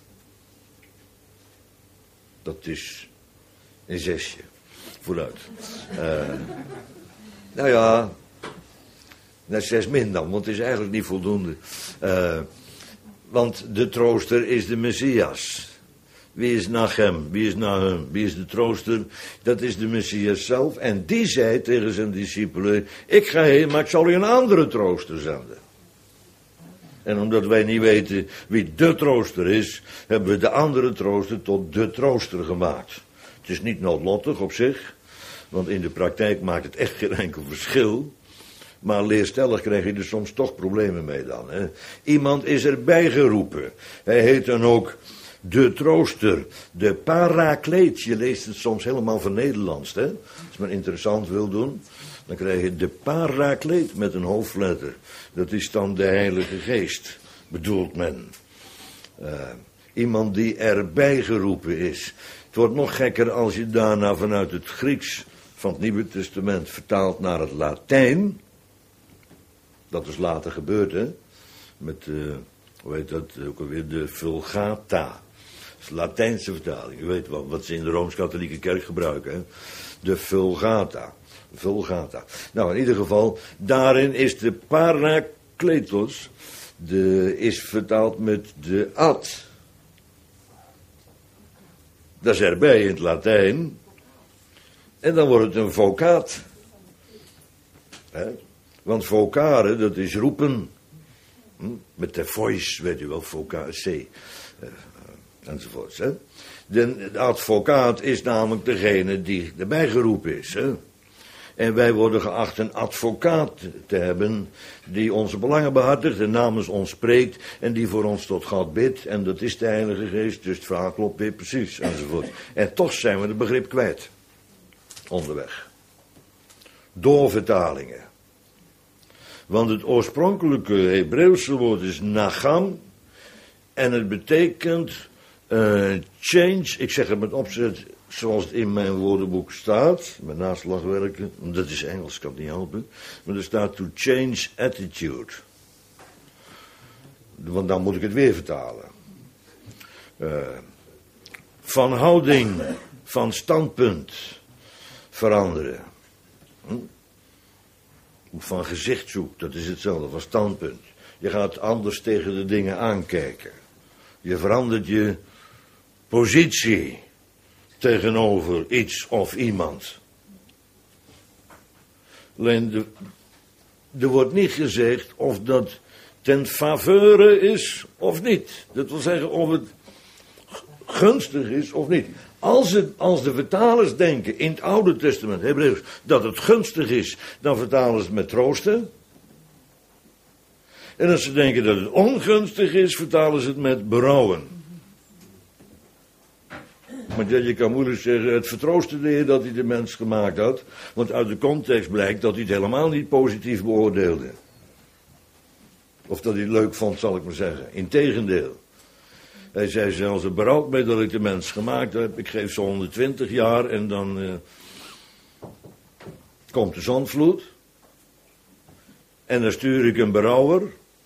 Dat is een zesje. Vooruit. Uh, nou ja, net zes min dan, want het is eigenlijk niet voldoende. Uh, want de trooster is de Messias. Wie is Nachem? Wie is Nahem? Wie is de trooster? Dat is de Messias zelf. En die zei tegen zijn discipelen, ik ga heen, maar ik zal u een andere trooster zenden. En omdat wij niet weten wie de trooster is, hebben we de andere trooster tot de trooster gemaakt. Het is niet noodlottig op zich, want in de praktijk maakt het echt geen enkel verschil. Maar leerstellig krijg je er soms toch problemen mee dan. Hè? Iemand is erbij geroepen. Hij heet dan ook de trooster, de parakleet. Je leest het soms helemaal van Nederlands. Hè? Als men interessant wil doen, dan krijg je de parakleet met een hoofdletter. Dat is dan de Heilige Geest, bedoelt men. Uh, iemand die erbij geroepen is. Het wordt nog gekker als je daarna vanuit het Grieks van het Nieuwe Testament vertaalt naar het Latijn. Dat is later gebeurd, hè. Met, uh, hoe heet dat, ook alweer de Vulgata. Dat is de Latijnse vertaling. U weet wel, wat ze in de Rooms-Katholieke Kerk gebruiken, hè. De Vulgata. Vulgata. Nou, in ieder geval, daarin is de Parakletos, de, is vertaald met de ad. Dat is erbij in het Latijn. En dan wordt het een vocaat. Hè? Want vocare, dat is roepen. Hm? Met de voice, weet u wel, vocare, C. Uh, enzovoorts. Hè? De, de advocaat is namelijk degene die erbij geroepen is. Hè? En wij worden geacht een advocaat te hebben die onze belangen behartigt en namens ons spreekt en die voor ons tot God bidt. En dat is de Heilige Geest, dus het verhaal klopt weer precies, enzovoort. En toch zijn we het begrip kwijt. Onderweg. Doorvertalingen. Want het oorspronkelijke Hebreeuwse woord is Nacham. En het betekent uh, change, ik zeg het met opzet zoals het in mijn woordenboek staat. Met naslagwerken, dat is Engels, kan het niet helpen. Maar er staat to change attitude. Want dan moet ik het weer vertalen. Uh, van houding, van standpunt veranderen. Hm? Van gezichtshoek, dat is hetzelfde, van standpunt. Je gaat anders tegen de dingen aankijken. Je verandert je positie tegenover iets of iemand. Alleen, de, er wordt niet gezegd of dat ten faveure is of niet. Dat wil zeggen of het gunstig is of niet. Als, het, als de vertalers denken in het Oude Testament, Hebreeuws, dat het gunstig is, dan vertalen ze het met troosten. En als ze denken dat het ongunstig is, vertalen ze het met berouwen. Want ja, je kan moeilijk zeggen, het vertroostte de Heer dat hij de mens gemaakt had. Want uit de context blijkt dat hij het helemaal niet positief beoordeelde. Of dat hij het leuk vond, zal ik maar zeggen. Integendeel. Hij zei zelfs, het berouwt mij dat ik de mens gemaakt heb. Ik geef ze honderdtwintig jaar en dan uh, komt de zondvloed. En dan stuur ik een berouwer.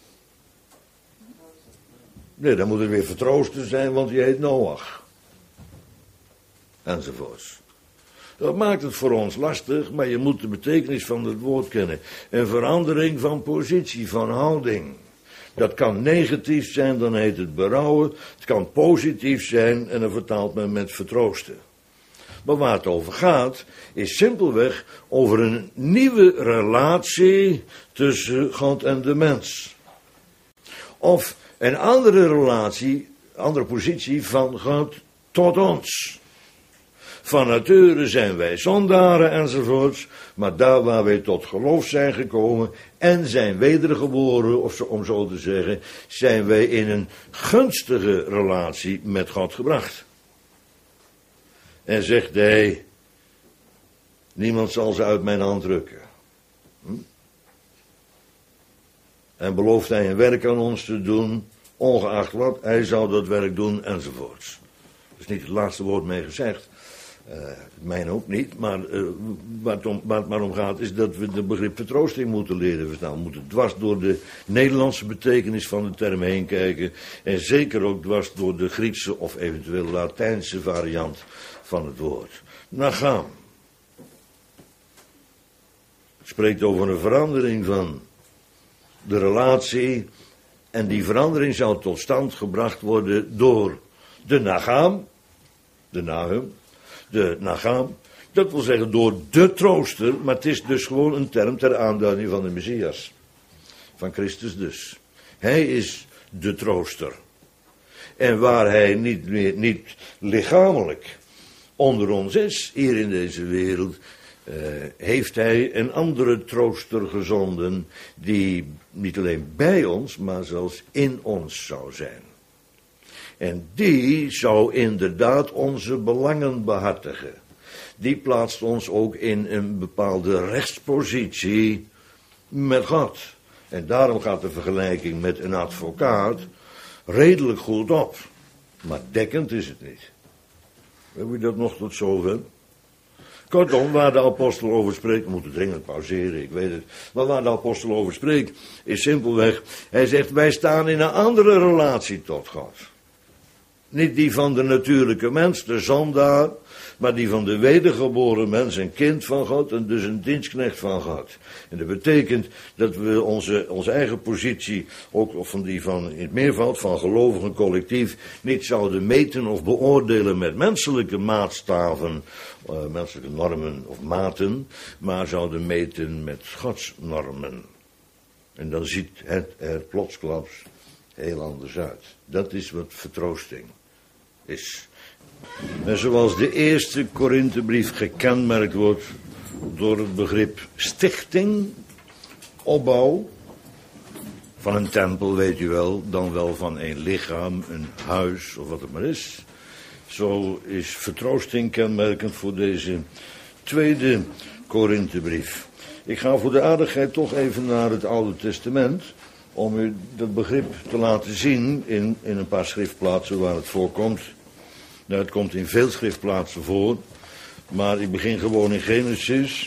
Nee, dan moet het weer vertroosten zijn, want die heet Noach. Enzovoorts. Dat maakt het voor ons lastig, maar je moet de betekenis van het woord kennen. Een verandering van positie, van houding. Dat kan negatief zijn, dan heet het berouwen. Het kan positief zijn en dan vertaalt men met vertroosten. Maar waar het over gaat, is simpelweg over een nieuwe relatie tussen God en de mens. Of een andere relatie, andere positie van God tot ons. Van nature zijn wij zondaren enzovoorts, maar daar waar wij tot geloof zijn gekomen en zijn wedergeboren, of zo, om zo te zeggen, zijn wij in een gunstige relatie met God gebracht. En zegt hij, niemand zal ze uit mijn hand rukken. Hm? En belooft hij een werk aan ons te doen, ongeacht wat, hij zou dat werk doen enzovoorts. Dat is niet het laatste woord mee gezegd. Uh, mijn ook niet, maar uh, waar, het om, waar het maar om gaat is dat we de begrip vertroosting moeten leren verstaan. We moeten dwars door de Nederlandse betekenis van de term heen kijken. En zeker ook dwars door de Griekse of eventueel Latijnse variant van het woord. Nacham. Het spreekt over een verandering van de relatie. En die verandering zou tot stand gebracht worden door de Nacham, de Nahum. De Nacham, dat wil zeggen door de trooster, maar het is dus gewoon een term ter aanduiding van de Messias. Van Christus dus. Hij is de trooster. En waar hij niet meer, niet lichamelijk onder ons is, hier in deze wereld, uh, heeft hij een andere trooster gezonden, die niet alleen bij ons, maar zelfs in ons zou zijn. En die zou inderdaad onze belangen behartigen. Die plaatst ons ook in een bepaalde rechtspositie met God. En daarom gaat de vergelijking met een advocaat redelijk goed op. Maar dekkend is het niet. Hebben we dat nog tot zover? Kortom, waar de apostel over spreekt, we moeten dringend pauzeren, ik weet het. Maar waar de apostel over spreekt, is simpelweg, hij zegt, wij staan in een andere relatie tot God. Niet die van de natuurlijke mens, de zondaar, maar die van de wedergeboren mens, een kind van God en dus een dienstknecht van God. En dat betekent dat we onze, onze eigen positie, ook van die van in het meervoud van gelovigen collectief, niet zouden meten of beoordelen met menselijke maatstaven, uh, menselijke normen of maten, maar zouden meten met Gods normen. En dan ziet het er plotsklaps heel anders uit. Dat is wat vertroosting is. En zoals de eerste Korinthebrief gekenmerkt wordt door het begrip stichting, opbouw van een tempel, weet u wel, dan wel van een lichaam, een huis of wat het maar is. Zo is vertroosting kenmerkend voor deze tweede Korinthebrief. Ik ga voor de aardigheid toch even naar het Oude Testament, om u dat begrip te laten zien in, in een paar schriftplaatsen waar het voorkomt. Nou, het komt in veel schriftplaatsen voor, maar ik begin gewoon in Genesis.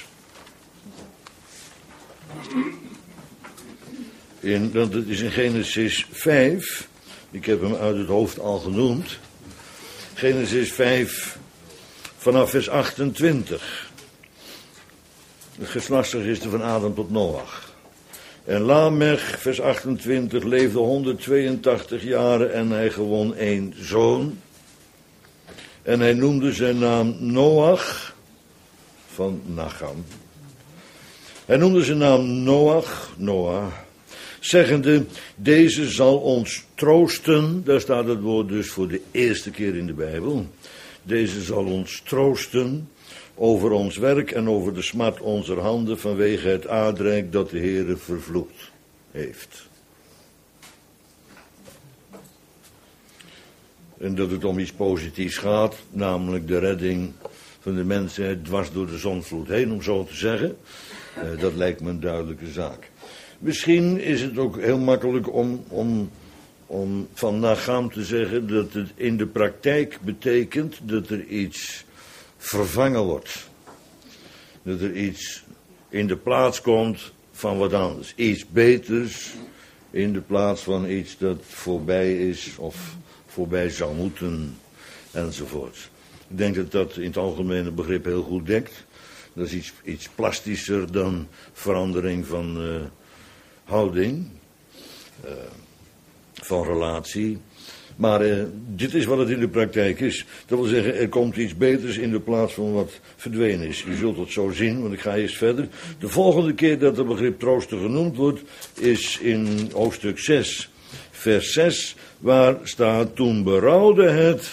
In, dat is in Genesis vijf, ik heb hem uit het hoofd al genoemd. Genesis vijf, vanaf vers achtentwintig. Het geslachtsregister van Adam tot Noach. En Lamech, vers achtentwintig, leefde honderdtweeëntachtig jaren en hij gewon één zoon. En hij noemde zijn naam Noach, van Nacham. Hij noemde zijn naam Noach, Noah, zeggende, deze zal ons troosten, daar staat het woord dus voor de eerste keer in de Bijbel. Deze zal ons troosten over ons werk en over de smart onze handen vanwege het aardrijk dat de Heere vervloekt heeft. En dat het om iets positiefs gaat, namelijk de redding van de mensheid dwars door de zondvloed heen, om zo te zeggen. Uh, dat lijkt me een duidelijke zaak. Misschien is het ook heel makkelijk om, om, om van nagaam te zeggen dat het in de praktijk betekent dat er iets vervangen wordt. Dat er iets in de plaats komt van wat anders. Iets beters in de plaats van iets dat voorbij is of voorbij zou moeten enzovoort. Ik denk dat dat in het algemene begrip heel goed dekt. Dat is iets, iets plastischer dan verandering van uh, houding, uh, van relatie. Maar uh, dit is wat het in de praktijk is. Dat wil zeggen, er komt iets beters in de plaats van wat verdwenen is. U zult het zo zien, want ik ga eerst verder. De volgende keer dat het begrip trooster genoemd wordt, is in hoofdstuk zes, vers zes, waar staat: toen berouwde het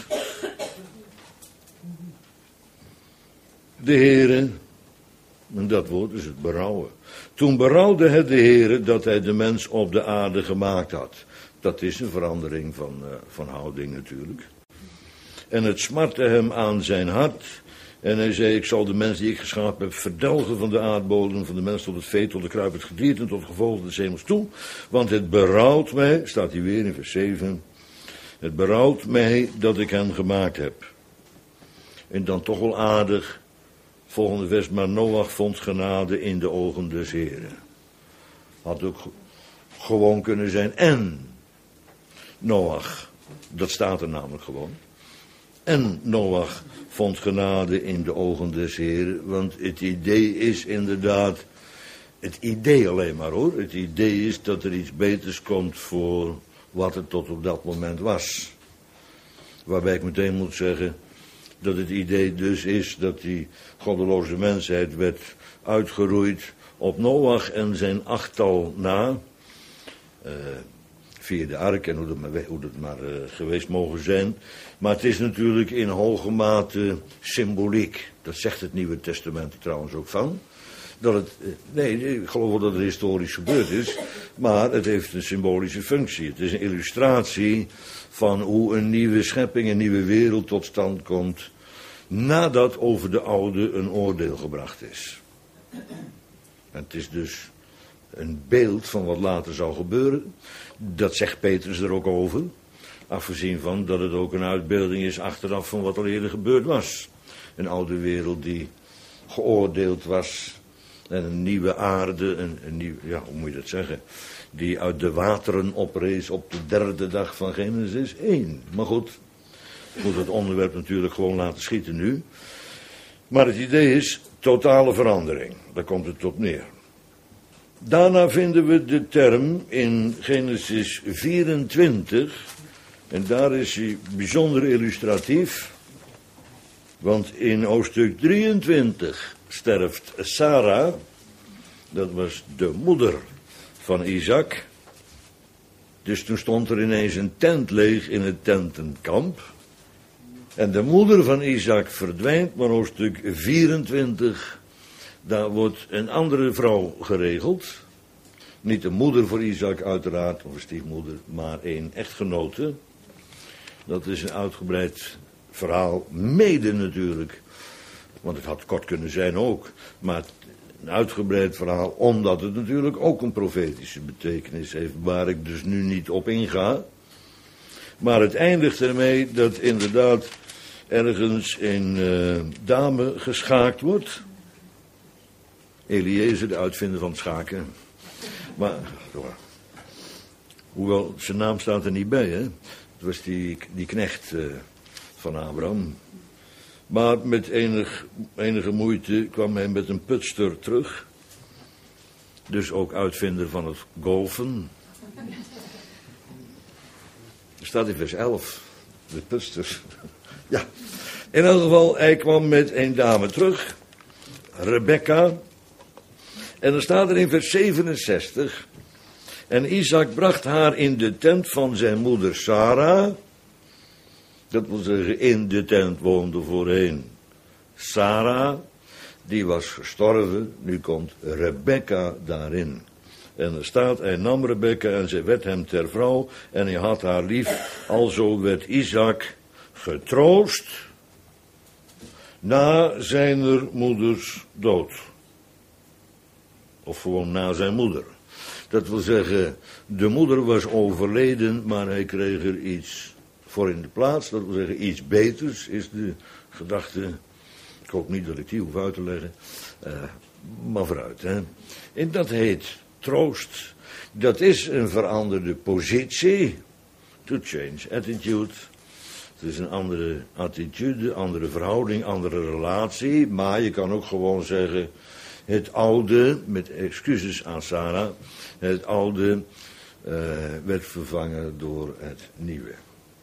de Heere, en dat woord is het berouwen. Toen berouwde het de Heere dat hij de mens op de aarde gemaakt had. Dat is een verandering van, uh, van houding natuurlijk. En het smartte hem aan zijn hart. En hij zei: ik zal de mens die ik geschapen heb verdelgen van de aardbodem, van de mens tot het vee, tot de kruip, het gedierte en tot het gevolg des hemels toe. Want het berouwt mij, staat hier weer in vers zeven. Het berouwt mij dat ik hem gemaakt heb. En dan toch wel aardig, volgende vers: maar Noach vond genade in de ogen des Heren. Had ook gewoon kunnen zijn en Noach, dat staat er namelijk gewoon. En Noach vond genade in de ogen des Heren, want het idee is inderdaad, het idee alleen maar hoor, het idee is dat er iets beters komt voor wat het tot op dat moment was. Waarbij ik meteen moet zeggen dat het idee dus is dat die goddeloze mensheid werd uitgeroeid op Noach en zijn achttal na, uh, via de ark en hoe dat maar, hoe dat maar uh, geweest mogen zijn. Maar het is natuurlijk in hoge mate symboliek. Dat zegt het Nieuwe Testament trouwens ook van. Dat het, uh, nee, ik geloof wel dat het historisch gebeurd is, maar het heeft een symbolische functie. Het is een illustratie van hoe een nieuwe schepping, een nieuwe wereld tot stand komt, nadat over de oude een oordeel gebracht is. En het is dus een beeld van wat later zal gebeuren. Dat zegt Petrus er ook over. Afgezien van dat het ook een uitbeelding is achteraf van wat al eerder gebeurd was. Een oude wereld die geoordeeld was. En een nieuwe aarde, een, een nieuw, ja, hoe moet je dat zeggen? Die uit de wateren oprees op de derde dag van Genesis één. Maar goed, ik moet het onderwerp natuurlijk gewoon laten schieten nu. Maar het idee is totale verandering. Daar komt het op neer. Daarna vinden we de term in Genesis vierentwintig. En daar is hij bijzonder illustratief. Want in hoofdstuk drieëntwintig sterft Sarah. Dat was de moeder van Isaac. Dus toen stond er ineens een tent leeg in het tentenkamp. En de moeder van Isaac verdwijnt, maar hoofdstuk vierentwintig, daar wordt een andere vrouw geregeld. Niet de moeder voor Isaac uiteraard, of een stiefmoeder, maar een echtgenote. Dat is een uitgebreid verhaal, mede natuurlijk. Want het had kort kunnen zijn ook. Maar een uitgebreid verhaal, omdat het natuurlijk ook een profetische betekenis heeft, waar ik dus nu niet op inga. Maar het eindigt ermee dat inderdaad ergens een uh, dame geschaakt wordt. Eliezer, de uitvinder van het schaken. Maar, hoewel zijn naam staat er niet bij, hè. Het was die, die knecht uh, van Abraham. Maar met enig, enige moeite kwam hij met een putster terug. Dus ook uitvinder van het golfen. Er staat in vers elf. De putsters. Ja. In elk geval, hij kwam met een dame terug. Rebecca. En dan staat er in vers zevenenzestig. En Isaac bracht haar in de tent van zijn moeder Sarah. Dat wil zeggen, in de tent woonde voorheen Sarah. Die was gestorven. Nu komt Rebecca daarin. En er staat, hij nam Rebekka en zij werd hem ter vrouw en hij had haar lief. Alzo werd Isaac getroost na zijner moeders dood. Of gewoon na zijn moeder. Dat wil zeggen, de moeder was overleden, maar hij kreeg er iets voor in de plaats. Dat wil zeggen, iets beters is de gedachte. Ik hoop niet dat ik die hoef uit te leggen. Uh, maar vooruit, hè. En dat heet troost. Dat is een veranderde positie. To change attitude. Het is een andere attitude, andere verhouding, andere relatie. Maar je kan ook gewoon zeggen, het oude, met excuses aan Sarah, het oude uh, werd vervangen door het nieuwe.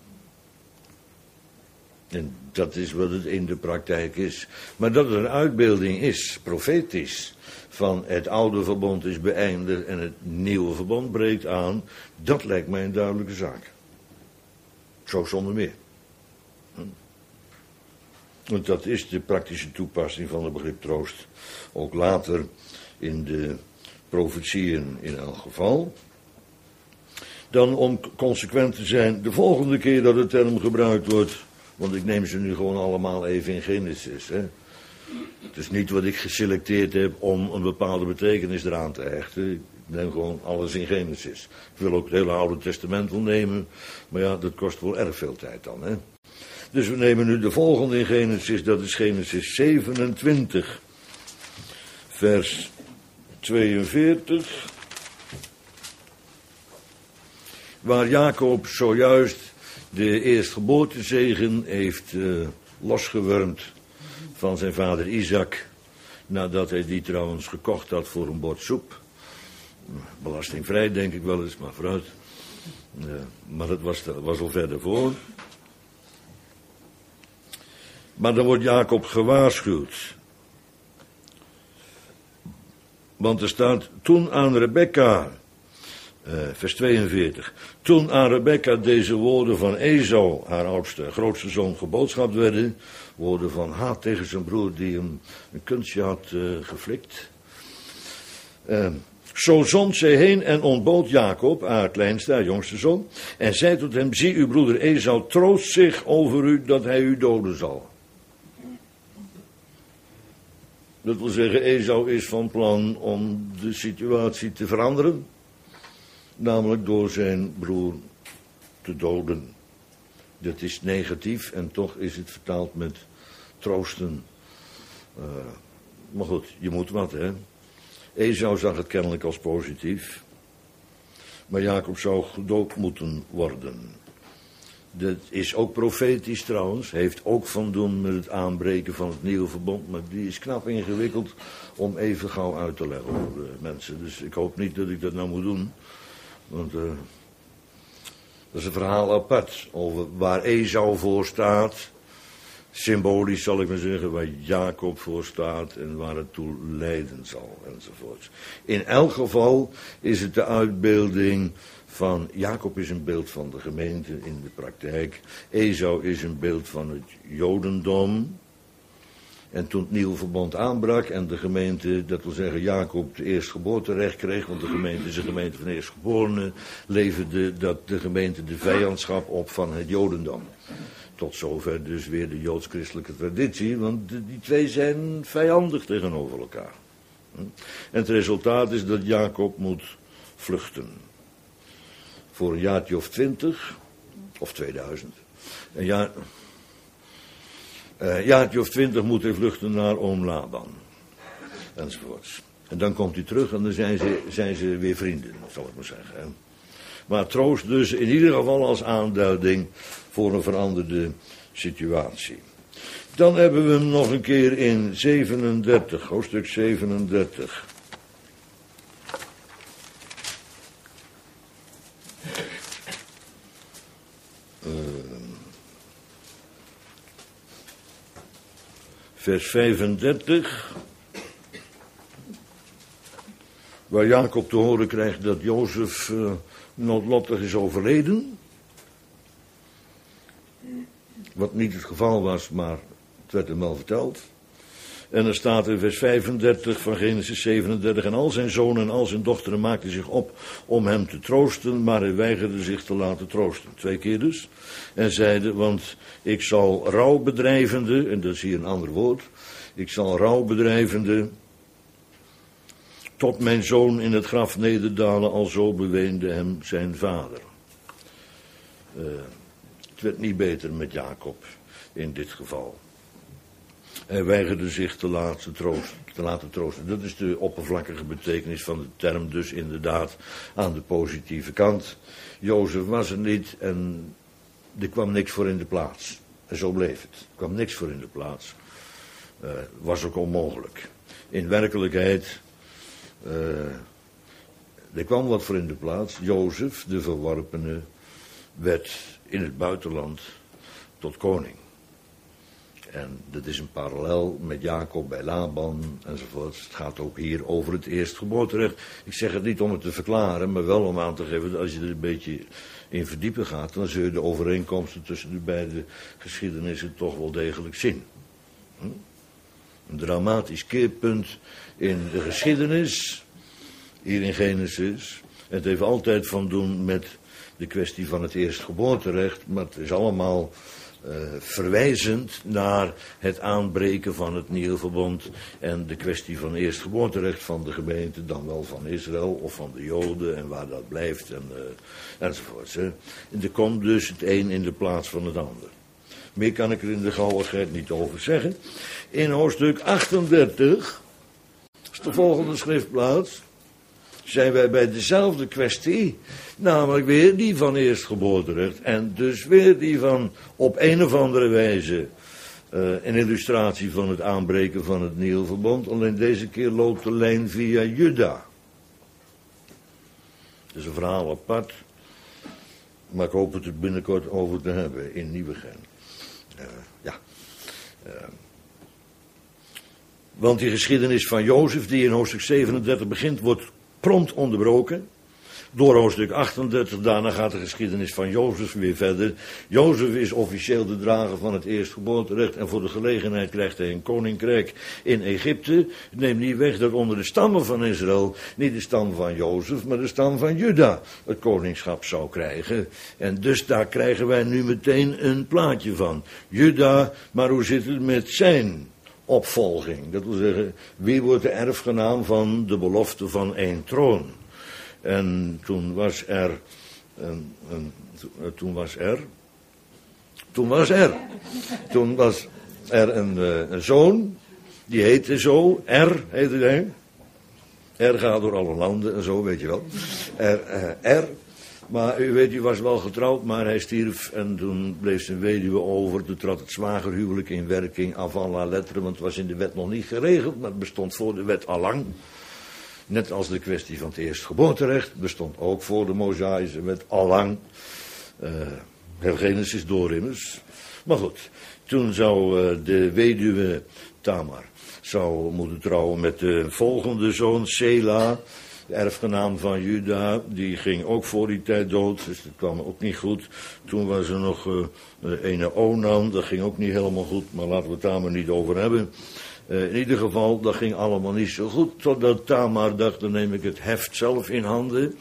En dat is wat het in de praktijk is. Maar dat het een uitbeelding is, profetisch, van het oude verbond is beëindigd en het nieuwe verbond breekt aan, dat lijkt mij een duidelijke zaak. Zo zonder meer. Hm. Want dat is de praktische toepassing van het begrip troost. Ook later in de profetieën in elk geval. Dan om consequent te zijn, de volgende keer dat de term gebruikt wordt, want ik neem ze nu gewoon allemaal even in Genesis. Hè. Het is niet wat ik geselecteerd heb om een bepaalde betekenis eraan te hechten. Ik neem gewoon alles in Genesis. Ik wil ook het hele Oude Testament wel nemen, maar ja, dat kost wel erg veel tijd dan. Hè. Dus we nemen nu de volgende in Genesis, dat is Genesis zevenentwintig, vers tweeënveertig. Waar Jacob zojuist de eerstgeboortezegen heeft uh, losgewurmd van zijn vader Isaac, nadat hij die trouwens gekocht had voor een bord soep. Belastingvrij denk ik wel eens, maar vooruit. Uh, maar dat was, dat was al verder voor. Maar dan wordt Jacob gewaarschuwd. Want er staat, toen aan Rebekka, uh, vers tweeënveertig, toen aan Rebekka deze woorden van Esau, haar oudste, grootste zoon, geboodschapt werden, woorden van haat tegen zijn broer die hem een kunstje had uh, geflikt. Uh, Zo zond zij heen en ontbood Jacob, haar kleinste, haar jongste zoon, en zei tot hem, zie uw broeder Esau troost zich over u dat hij u doden zal. Dat wil zeggen, Esau is van plan om de situatie te veranderen, namelijk door zijn broer te doden. Dat is negatief en toch is het vertaald met troosten. Uh, maar goed, je moet wat, hè. Esau zag het kennelijk als positief, maar Jacob zou gedood moeten worden. Dat is ook profetisch trouwens, heeft ook van doen met het aanbreken van het nieuwe verbond, maar die is knap ingewikkeld om even gauw uit te leggen voor de mensen. Dus ik hoop niet dat ik dat nou moet doen, want uh, dat is een verhaal apart over waar Esau voor staat. Symbolisch zal ik maar zeggen, waar Jacob voor staat en waar het toe leiden zal, enzovoort. In elk geval is het de uitbeelding van, Jacob is een beeld van de gemeente in de praktijk, Esau is een beeld van het Jodendom. En toen het nieuwe verbond aanbrak en de gemeente, dat wil zeggen Jacob, het eerstgeboorterecht kreeg, want de gemeente is een gemeente van eerstgeborenen, leverde dat de gemeente de vijandschap op van het Jodendom. Tot zover dus weer de joods-christelijke traditie, want die twee zijn vijandig tegenover elkaar. En het resultaat is dat Jacob moet vluchten. Voor een jaartje of twintig, of tweeduizend. Een jaar, een jaartje of twintig moet hij vluchten naar oom Laban. Enzovoorts. En dan komt hij terug en dan zijn ze, zijn ze weer vrienden, zal ik maar zeggen. Hè. Maar troost dus in ieder geval als aanduiding voor een veranderde situatie. Dan hebben we hem nog een keer in zevenendertig, hoofdstuk zevenendertig. Uh, vers vijfendertig. Waar Jacob te horen krijgt dat Jozef uh, noodlottig is overleden. Wat niet het geval was, maar het werd hem wel verteld. En er staat in vers vijfendertig van Genesis zevenendertig... en al zijn zonen en al zijn dochteren maakten zich op om hem te troosten... maar hij weigerde zich te laten troosten. Twee keer dus. En zeiden, want ik zal rouwbedrijvende... en dat is hier een ander woord... ik zal rouwbedrijvende... tot mijn zoon in het graf nederdalen... alzo beweende hem zijn vader. Uh, het werd niet beter met Jacob in dit geval. Hij weigerde zich te laten, troosten, te laten troosten. Dat is de oppervlakkige betekenis van de term, dus inderdaad aan de positieve kant. Jozef was er niet en er kwam niks voor in de plaats. En zo bleef het. Er kwam niks voor in de plaats. Uh, was ook onmogelijk. In werkelijkheid, uh, er kwam wat voor in de plaats. Jozef, de verworpene, werd in het buitenland tot koning. En dat is een parallel met Jacob bij Laban enzovoort. Het gaat ook hier over het eerstgeboorterecht. Ik zeg het niet om het te verklaren, maar wel om aan te geven dat als je er een beetje in verdiepen gaat, dan zul je de overeenkomsten tussen de beide geschiedenissen toch wel degelijk zien. Hm? Een dramatisch keerpunt in de geschiedenis, hier in Genesis. Het heeft altijd van doen met de kwestie van het eerstgeboorterecht, maar het is allemaal uh, verwijzend naar het aanbreken van het nieuwe verbond en de kwestie van eerstgeboorterecht van de gemeente, dan wel van Israël of van de Joden en waar dat blijft en, uh, enzovoorts. Hè. En er komt dus het een in de plaats van het ander. Meer kan ik er in de gauwigheid niet over zeggen. In hoofdstuk achtendertig, dat is de volgende schriftplaats, zijn wij bij dezelfde kwestie, namelijk weer die van eerstgeboorterecht en dus weer die van op een of andere wijze uh, een illustratie van het aanbreken van het nieuwe verbond, alleen deze keer loopt de lijn via Juda. Het is een verhaal apart, maar ik hoop het er binnenkort over te hebben in Nieuwegein. Uh, ja. Uh, want die geschiedenis van Jozef, die in hoofdstuk zevenendertig begint, wordt prompt onderbroken door hoofdstuk achtendertig. Daarna gaat de geschiedenis van Jozef weer verder. Jozef is officieel de drager van het eerstgeboorterecht en voor de gelegenheid krijgt hij een koninkrijk in Egypte. Het neemt niet weg dat onder de stammen van Israël niet de stam van Jozef, maar de stam van Juda het koningschap zou krijgen. En dus daar krijgen wij nu meteen een plaatje van. Juda, maar hoe zit het met zijn opvolging? Dat wil zeggen, wie wordt de erfgenaam van de belofte van één troon? En toen was er, een, een, toen was er, toen was er, toen was er een, een zoon, die heette zo, Er heette hij. Er gaat door alle landen en zo, weet je wel. Er, uh, er. Maar u weet, u was wel getrouwd, maar hij stierf en toen bleef zijn weduwe over. Toen trad het zwagerhuwelijk in werking avant la lettre, want het was in de wet nog niet geregeld, maar het bestond voor de wet allang. Net als de kwestie van het eerstgeboorterecht bestond ook voor de Mosaïsche wet allang. Uh, heel Genesis door immers. Maar goed, toen zou uh, de weduwe Tamar zou moeten trouwen met de volgende zoon, Sela, de erfgenaam van Juda. Die ging ook voor die tijd dood, dus dat kwam ook niet goed. Toen was er nog uh, ene Onan, dat ging ook niet helemaal goed, maar laten we het daar maar niet over hebben. Uh, in ieder geval, dat ging allemaal niet zo goed, totdat Tamar dacht, dan neem ik het heft zelf in handen.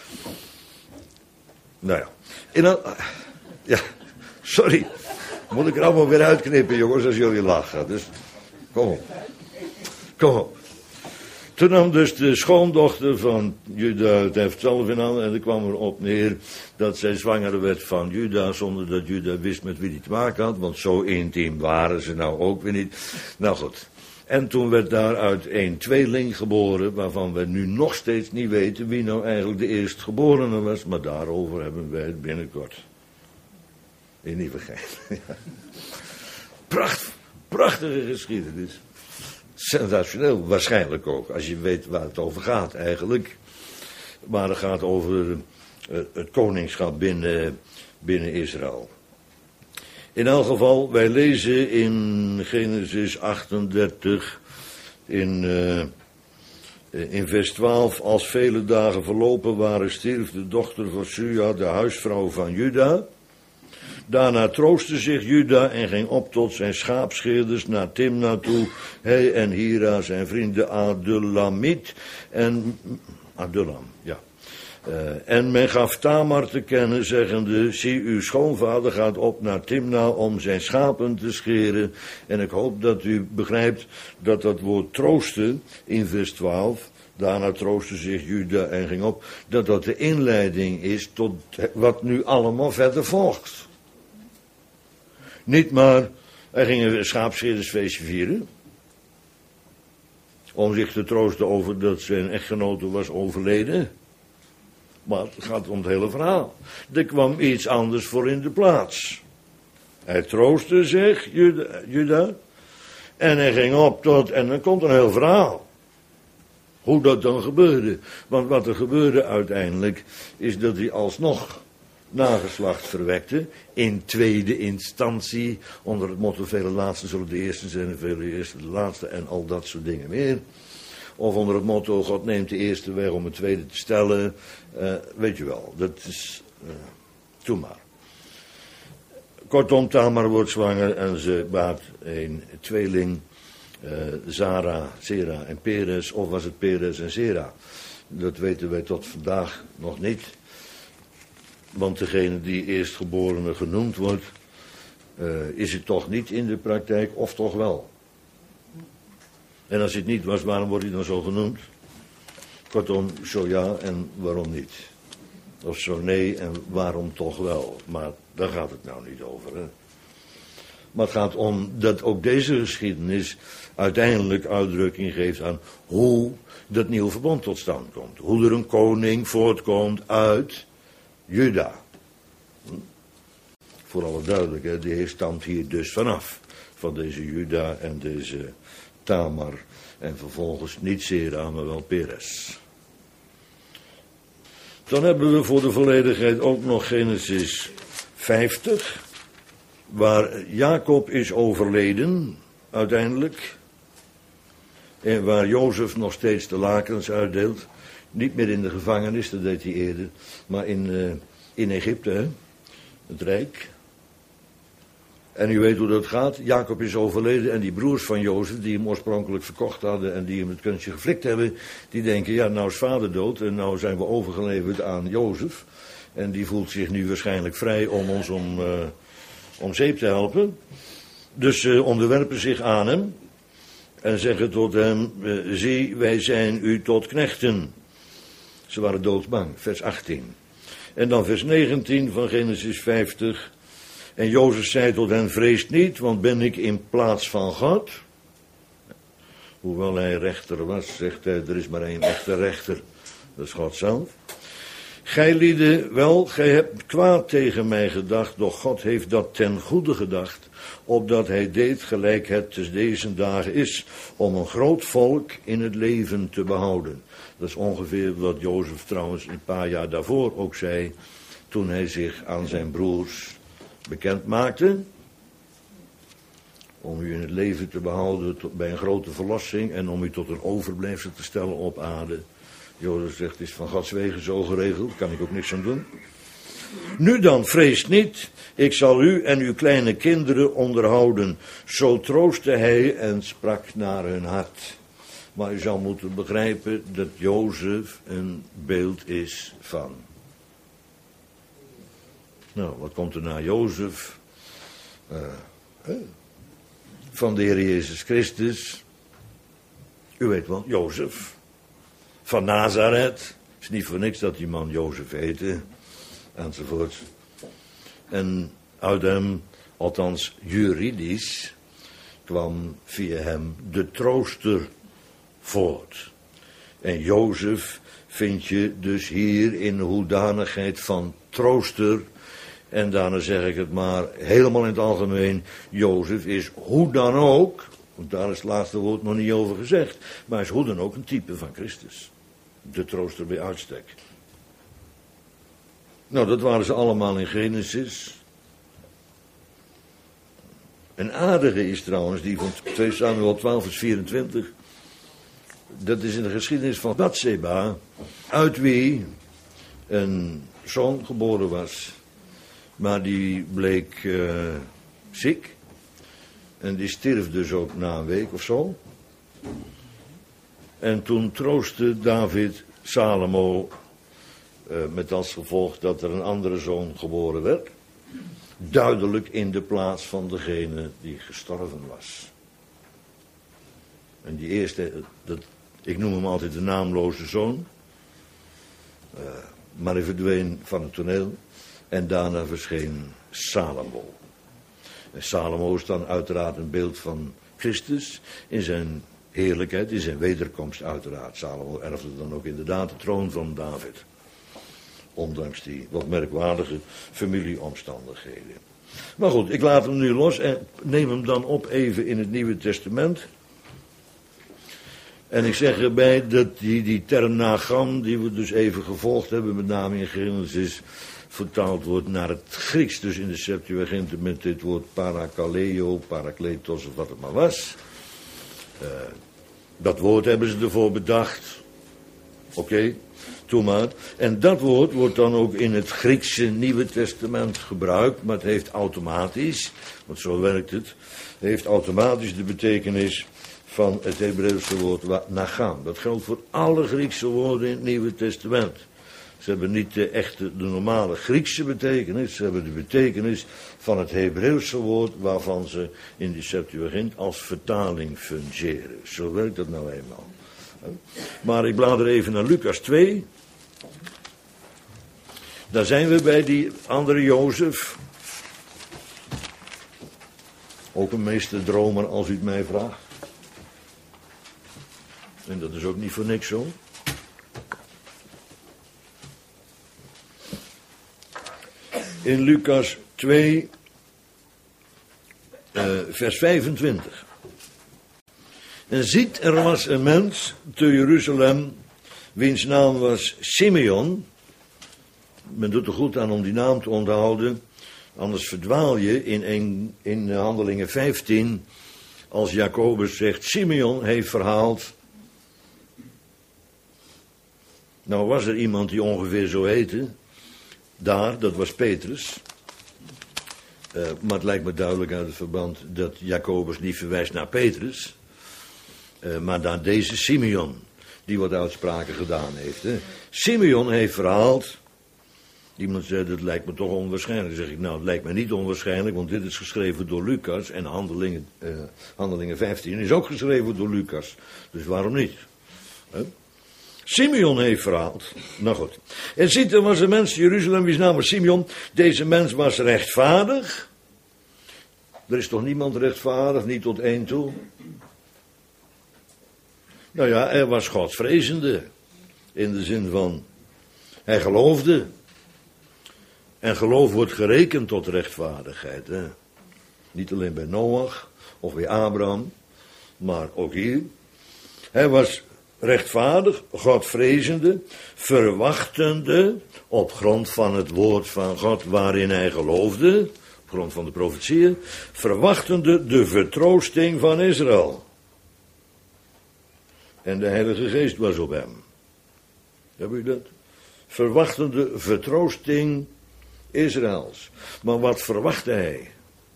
Nou ja, in al, ja, sorry, moet ik er allemaal weer uitknippen, jongens, als jullie lachen. Dus, kom op, kom op. Toen nam dus de schoondochter van Juda het heft zelf in handen en er kwam erop neer dat zij zwanger werd van Juda, zonder dat Juda wist met wie die te maken had, want zo intiem waren ze nou ook weer niet. Nou goed. En toen werd daaruit een tweeling geboren, waarvan we nu nog steeds niet weten wie nou eigenlijk de eerstgeborene was, maar daarover hebben wij het binnenkort. In Nieuwegein. Pracht, prachtige geschiedenis. Sensationeel, waarschijnlijk ook, als je weet waar het over gaat eigenlijk. Maar het gaat over het koningschap binnen, binnen Israël. In elk geval, wij lezen in Genesis achtendertig, in, uh, in vers twaalf, als vele dagen verlopen waren, stierf de dochter van Sua, de huisvrouw van Juda. Daarna troostte zich Juda en ging op tot zijn schaapscheerders naar Timna toe. Hij en Hira, zijn vrienden Adullamit en Adullam, ja. Uh, en men gaf Tamar te kennen, zeggende: zie, uw schoonvader gaat op naar Timna om zijn schapen te scheren. En ik hoop dat u begrijpt dat dat woord troosten in vers twaalf, daarna troostte zich Juda en ging op, dat dat de inleiding is tot wat nu allemaal verder volgt. Niet maar, hij ging een schaapscheerdersfeestje vieren, om zich te troosten over dat zijn echtgenote was overleden. Maar het gaat om het hele verhaal. Er kwam iets anders voor in de plaats. Hij troostte zich, Juda, Juda, en hij ging op tot, en dan komt een heel verhaal. Hoe dat dan gebeurde. Want wat er gebeurde uiteindelijk, is dat hij alsnog nageslacht verwekte, in tweede instantie, onder het motto vele laatsten zullen de eerste zijn en vele eerste de laatste en al dat soort dingen meer. Of onder het motto, God neemt de eerste weg om het tweede te stellen. Uh, weet je wel, dat is, uh, doe maar. Kortom, Tamar wordt zwanger en ze baart een tweeling, uh, Zara, Zera en Peres, of was het Peres en Zera? Dat weten wij tot vandaag nog niet. Want degene die eerstgeborene genoemd wordt, uh, is het toch niet in de praktijk, of toch wel? En als het niet was, waarom wordt hij dan zo genoemd? Kortom, zo ja en waarom niet? Of zo nee en waarom toch wel? Maar daar gaat het nou niet over. Hè? Maar het gaat om dat ook deze geschiedenis uiteindelijk uitdrukking geeft aan hoe dat nieuwe verbond tot stand komt. Hoe er een koning voortkomt uit Juda. Hm? Voor alle duidelijkheid, die stamt hier dus vanaf. Van deze Juda en deze Tamar. En vervolgens niet Zera, maar wel Peres. Dan hebben we voor de volledigheid ook nog Genesis vijftig. Waar Jacob is overleden, uiteindelijk. En waar Jozef nog steeds de lakens uitdeelt. Niet meer in de gevangenis, dat deed hij eerder. Maar in, uh, in Egypte, hè? Het Rijk. En u weet hoe dat gaat. Jacob is overleden en die broers van Jozef, die hem oorspronkelijk verkocht hadden en die hem het kunstje geflikt hebben, die denken, ja, nou is vader dood en nou zijn we overgeleverd aan Jozef. En die voelt zich nu waarschijnlijk vrij om ons om, uh, om zeep te helpen. Dus ze uh, onderwerpen zich aan hem en zeggen tot hem, uh, zie, wij zijn u tot knechten. Ze waren doodsbang, vers achttien. En dan vers negentien van Genesis vijftig. En Jozef zei tot hen, vreest niet, want ben ik in plaats van God? Hoewel hij rechter was, zegt hij, er is maar één echte rechter. Dat is God zelf. Gij lieden, wel, gij hebt kwaad tegen mij gedacht, doch God heeft dat ten goede gedacht, opdat hij deed gelijk het te deze dagen is, om een groot volk in het leven te behouden. Dat is ongeveer wat Jozef trouwens een paar jaar daarvoor ook zei, toen hij zich aan zijn broers bekend maakte, om u in het leven te behouden tot, bij een grote verlossing en om u tot een overblijfsel te stellen op aarde. Jozef zegt, het is van Gods wegen zo geregeld, daar kan ik ook niks aan doen. Nu dan, vrees niet, ik zal u en uw kleine kinderen onderhouden. Zo troostte hij en sprak naar hun hart. Maar u zal moeten begrijpen dat Jozef een beeld is van. Nou, wat komt er na Jozef? Uh, uh, van de Heer Jezus Christus. U weet wel, Jozef. Van Nazareth. Het is niet voor niks dat die man Jozef heette. Enzovoort. En uit hem, althans juridisch, kwam via hem de trooster voort. En Jozef vind je dus hier in de hoedanigheid van trooster. En daarna zeg ik het maar helemaal in het algemeen. Jozef is hoe dan ook, want daar is het laatste woord nog niet over gezegd, maar is hoe dan ook een type van Christus. De trooster bij uitstek. Nou, dat waren ze allemaal in Genesis. Een aardige is trouwens die van twee Samuel twaalf vers vierentwintig. Dat is in de geschiedenis van Batseba, uit wie een zoon geboren was. Maar die bleek uh, ziek. En die stierf dus ook na een week of zo. En toen troostte David Salomo uh, met als gevolg dat er een andere zoon geboren werd. Duidelijk in de plaats van degene die gestorven was. En die eerste, dat, ik noem hem altijd de naamloze zoon. Uh, maar hij verdween van het toneel. En daarna verscheen Salomo. En Salomo is dan uiteraard een beeld van Christus in zijn heerlijkheid, in zijn wederkomst uiteraard. Salomo erfde dan ook inderdaad de troon van David. Ondanks die wat merkwaardige familieomstandigheden. Maar goed, ik laat hem nu los en neem hem dan op even in het Nieuwe Testament. En ik zeg erbij dat die, die term Nagam, die we dus even gevolgd hebben, met name in Genesis, vertaald wordt naar het Grieks. Dus in de Septuaginta met dit woord parakaleo, parakletos of wat het maar was. Uh, dat woord hebben ze ervoor bedacht. Oké, okay, doe maar. En dat woord wordt dan ook in het Griekse Nieuwe Testament gebruikt, maar het heeft automatisch, want zo werkt het, heeft automatisch de betekenis van het Hebreeuwse woord nagam. Dat geldt voor alle Griekse woorden in het Nieuwe Testament. Ze hebben niet de echte, de normale Griekse betekenis, ze hebben de betekenis van het Hebreeuwse woord waarvan ze in de Septuagint als vertaling fungeren. Zo werkt dat nou eenmaal. Maar ik blader even naar Lucas twee. Daar zijn we bij die andere Jozef. Ook een meesterdromer als u het mij vraagt. En dat is ook niet voor niks zo. In Lucas twee, uh, vers vijfentwintig. En ziet, er was een mens te Jeruzalem, wiens naam was Simeon. Men doet er goed aan om die naam te onthouden, anders verdwaal je in, een, in Handelingen vijftien, als Jacobus zegt, Simeon heeft verhaald. Nou was er iemand die ongeveer zo heette, daar, dat was Petrus. Uh, maar het lijkt me duidelijk uit het verband dat Jacobus niet verwijst naar Petrus, uh, maar naar deze Simeon, die wat uitspraken gedaan heeft. Hè. Simeon heeft verhaald. Iemand zei, dat lijkt me toch onwaarschijnlijk. Dan zeg ik, nou, het lijkt me niet onwaarschijnlijk, want dit is geschreven door Lucas en Handelingen, uh, Handelingen vijftien is ook geschreven door Lucas. Dus waarom niet? Huh? Simeon heeft verhaald. Nou goed. En ziet, er was een mens in Jeruzalem, wiens naam was Simeon. Deze mens was rechtvaardig. Er is toch niemand rechtvaardig, niet tot één toe? Nou ja, hij was Godvrezende. In de zin van, hij geloofde. En geloof wordt gerekend tot rechtvaardigheid. Hè? Niet alleen bij Noach of bij Abraham, maar ook hier. Hij was rechtvaardig, Godvrezende, verwachtende, op grond van het woord van God waarin hij geloofde, op grond van de profetieën, verwachtende de vertroosting van Israël. En de Heilige Geest was op hem. Heb u dat? Verwachtende vertroosting Israëls. Maar wat verwachtte hij?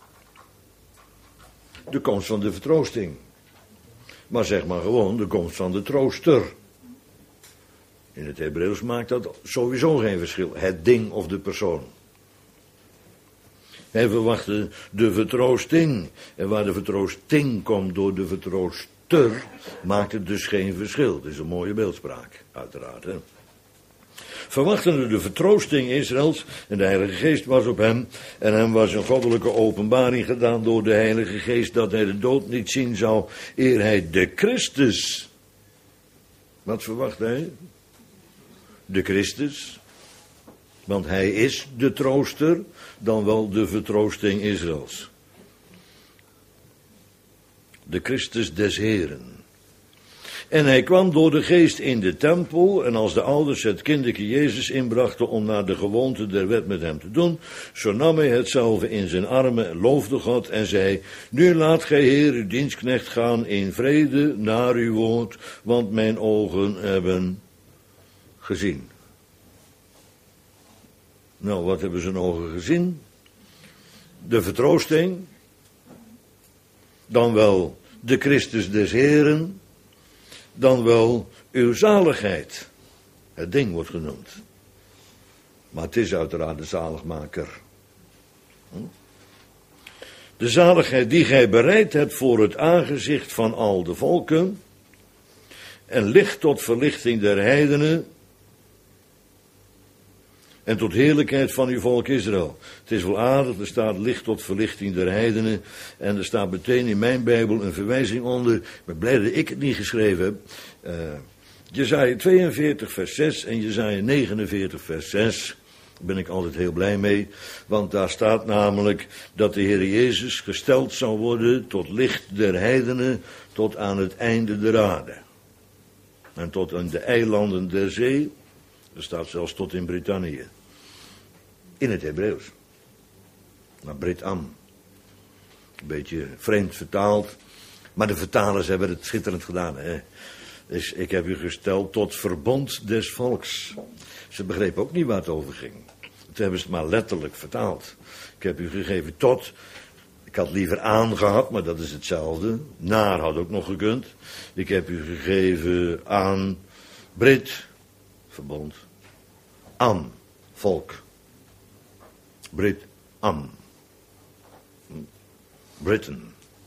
De komst van de vertroosting. Maar zeg maar gewoon de komst van de trooster. In het Hebreeuws maakt dat sowieso geen verschil. Het ding of de persoon. Hij verwachtte de vertroosting. En waar de vertroosting komt door de vertrooster, maakt het dus geen verschil. Het is een mooie beeldspraak, uiteraard. Hè? Verwachtende de vertroosting Israëls, en de Heilige Geest was op hem, en hem was een goddelijke openbaring gedaan door de Heilige Geest, dat hij de dood niet zien zou, eer hij de Christus. Wat verwacht hij? De Christus. Want hij is de trooster, dan wel de vertroosting Israëls. De Christus des Heren. En hij kwam door de geest in de tempel, en als de ouders het kinderke Jezus inbrachten om naar de gewoonte der wet met hem te doen, zo nam hij hetzelfde in zijn armen, loofde God en zei, nu laat gij Heer uw dienstknecht gaan in vrede naar uw woord, want mijn ogen hebben gezien. Nou, wat hebben zijn ogen gezien? De vertroosting. Dan wel de Christus des Heren. Dan wel uw zaligheid. Het ding wordt genoemd. Maar het is uiteraard de zaligmaker. De zaligheid die gij bereid hebt voor het aangezicht van al de volken. En licht tot verlichting der heidenen. En tot heerlijkheid van uw volk Israël. Het is wel aardig, er staat licht tot verlichting der heidenen. En er staat meteen in mijn Bijbel een verwijzing onder. Ik ben blij dat ik het niet geschreven heb. Uh, Jesaja tweeënveertig vers zes en Jesaja negenenveertig vers zes. Daar ben ik altijd heel blij mee. Want daar staat namelijk dat de Heer Jezus gesteld zou worden tot licht der heidenen. Tot aan het einde der aarde. En tot aan de eilanden der zee. Er staat zelfs tot in Brittannië. In het Hebreeuws. Maar Brit-Am. Een beetje vreemd vertaald. Maar de vertalers hebben het schitterend gedaan. Hè? Dus ik heb u gesteld tot verbond des volks. Ze begrepen ook niet waar het over ging. Dat hebben ze maar letterlijk vertaald. Ik heb u gegeven tot. Ik had liever aan gehad, maar dat is hetzelfde. Naar had ook nog gekund. Ik heb u gegeven aan Brit. Verbond. Am. Volk. Brit. Am. Britain.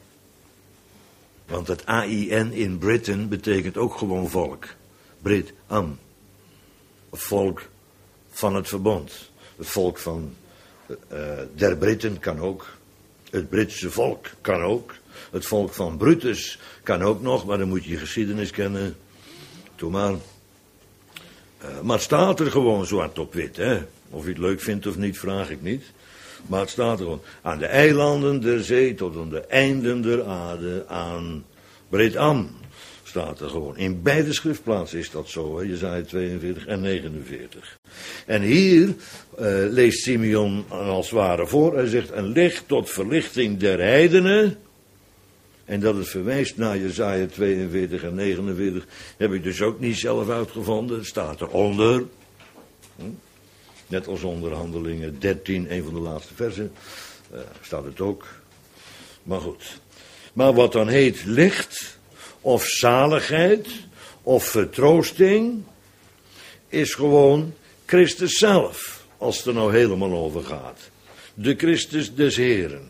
Want het A I N in Britain betekent ook gewoon volk. Brit. Am. Volk van het verbond. Het volk van uh, der Britten kan ook. Het Britse volk kan ook. Het volk van Brutus kan ook nog, maar dan moet je je geschiedenis kennen. Doe maar. Uh, maar het staat er gewoon zwart op wit, hè. Of je het leuk vindt of niet, vraag ik niet. Maar het staat er gewoon. Aan de eilanden der zee tot aan de einden der aarde, aan Brit-Am. Staat er gewoon. In beide schriftplaatsen is dat zo, hè. Jesaja tweeënveertig en negenenveertig. En hier uh, leest Simeon als het ware voor. Hij zegt, een licht tot verlichting der heidenen. En dat het verwijst naar Jesaja tweeënveertig en negenenveertig. Heb ik dus ook niet zelf uitgevonden. Het staat eronder. Hm? Net als onder Handelingen dertien, een van de laatste versen. Uh, staat het ook. Maar goed. Maar wat dan heet licht, of zaligheid, of vertroosting, is gewoon Christus zelf. Als het er nou helemaal over gaat. De Christus des Heren.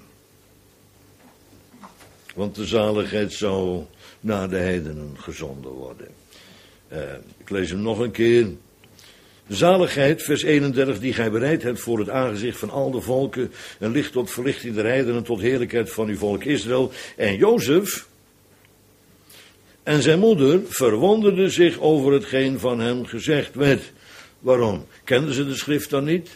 Want de zaligheid zou naar de heidenen gezonden worden. Uh, ik lees hem nog een keer. De zaligheid, vers eenendertig, die gij bereid hebt voor het aangezicht van al de volken. En licht tot verlichting der heidenen, tot heerlijkheid van uw volk Israël. En Jozef en zijn moeder verwonderden zich over hetgeen van hem gezegd werd. Waarom? Kenden ze de schrift dan niet?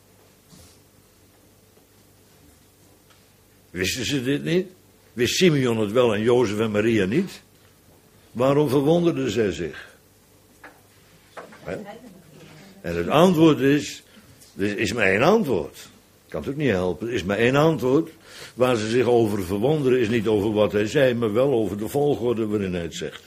Wisten ze dit niet? Wist Simeon het wel en Jozef en Maria niet? Waarom verwonderden zij zich? He? En het antwoord is, er is maar één antwoord. Ik kan het ook niet helpen, er is maar één antwoord. Waar ze zich over verwonderen is niet over wat hij zei, maar wel over de volgorde waarin hij het zegt.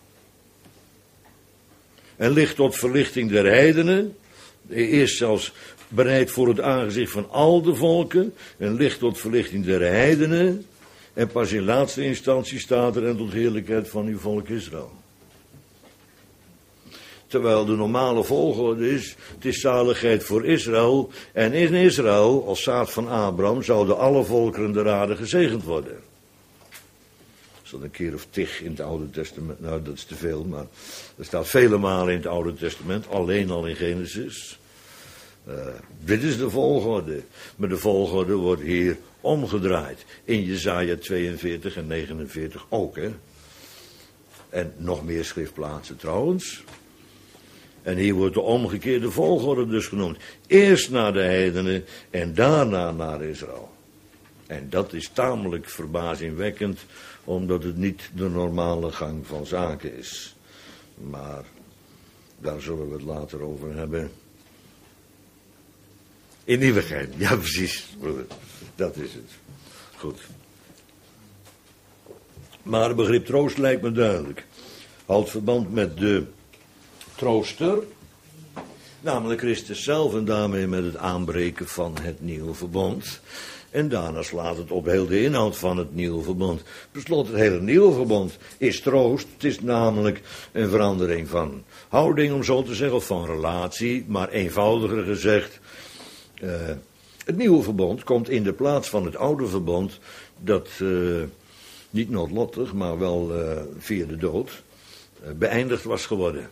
En licht tot verlichting der heidenen. Eerst zelfs bereid voor het aangezicht van al de volken. En licht tot verlichting der heidenen. En pas in laatste instantie staat er en tot heerlijkheid van uw volk Israël. Terwijl de normale volgorde is, het is zaligheid voor Israël. En in Israël, als zaad van Abraham, zouden alle volkeren der aarde gezegend worden. Dat is dan een keer of tig in het Oude Testament. Nou, dat is te veel, maar er staat vele malen in het Oude Testament, alleen al in Genesis. Uh, dit is de volgorde. Maar de volgorde wordt hier omgedraaid. In Jesaja tweeënveertig en negenenveertig ook, hè. En nog meer schriftplaatsen trouwens. En hier wordt de omgekeerde volgorde dus genoemd. Eerst naar de heidenen en daarna naar Israël. En dat is tamelijk verbazingwekkend, omdat het niet de normale gang van zaken is. Maar daar zullen we het later over hebben. In eeuwigheid, ja precies, dat is het. Goed. Maar het begrip troost lijkt me duidelijk. Houdt verband met de trooster. Namelijk Christus zelf en daarmee met het aanbreken van het nieuwe verbond. En daarna slaat het op heel de inhoud van het nieuwe verbond. Per slot, het hele nieuwe verbond is troost. Het is namelijk een verandering van houding, om zo te zeggen, of van relatie. Maar eenvoudiger gezegd, uh, het nieuwe verbond komt in de plaats van het oude verbond, dat uh, niet noodlottig, maar wel uh, via de dood uh, beëindigd was geworden.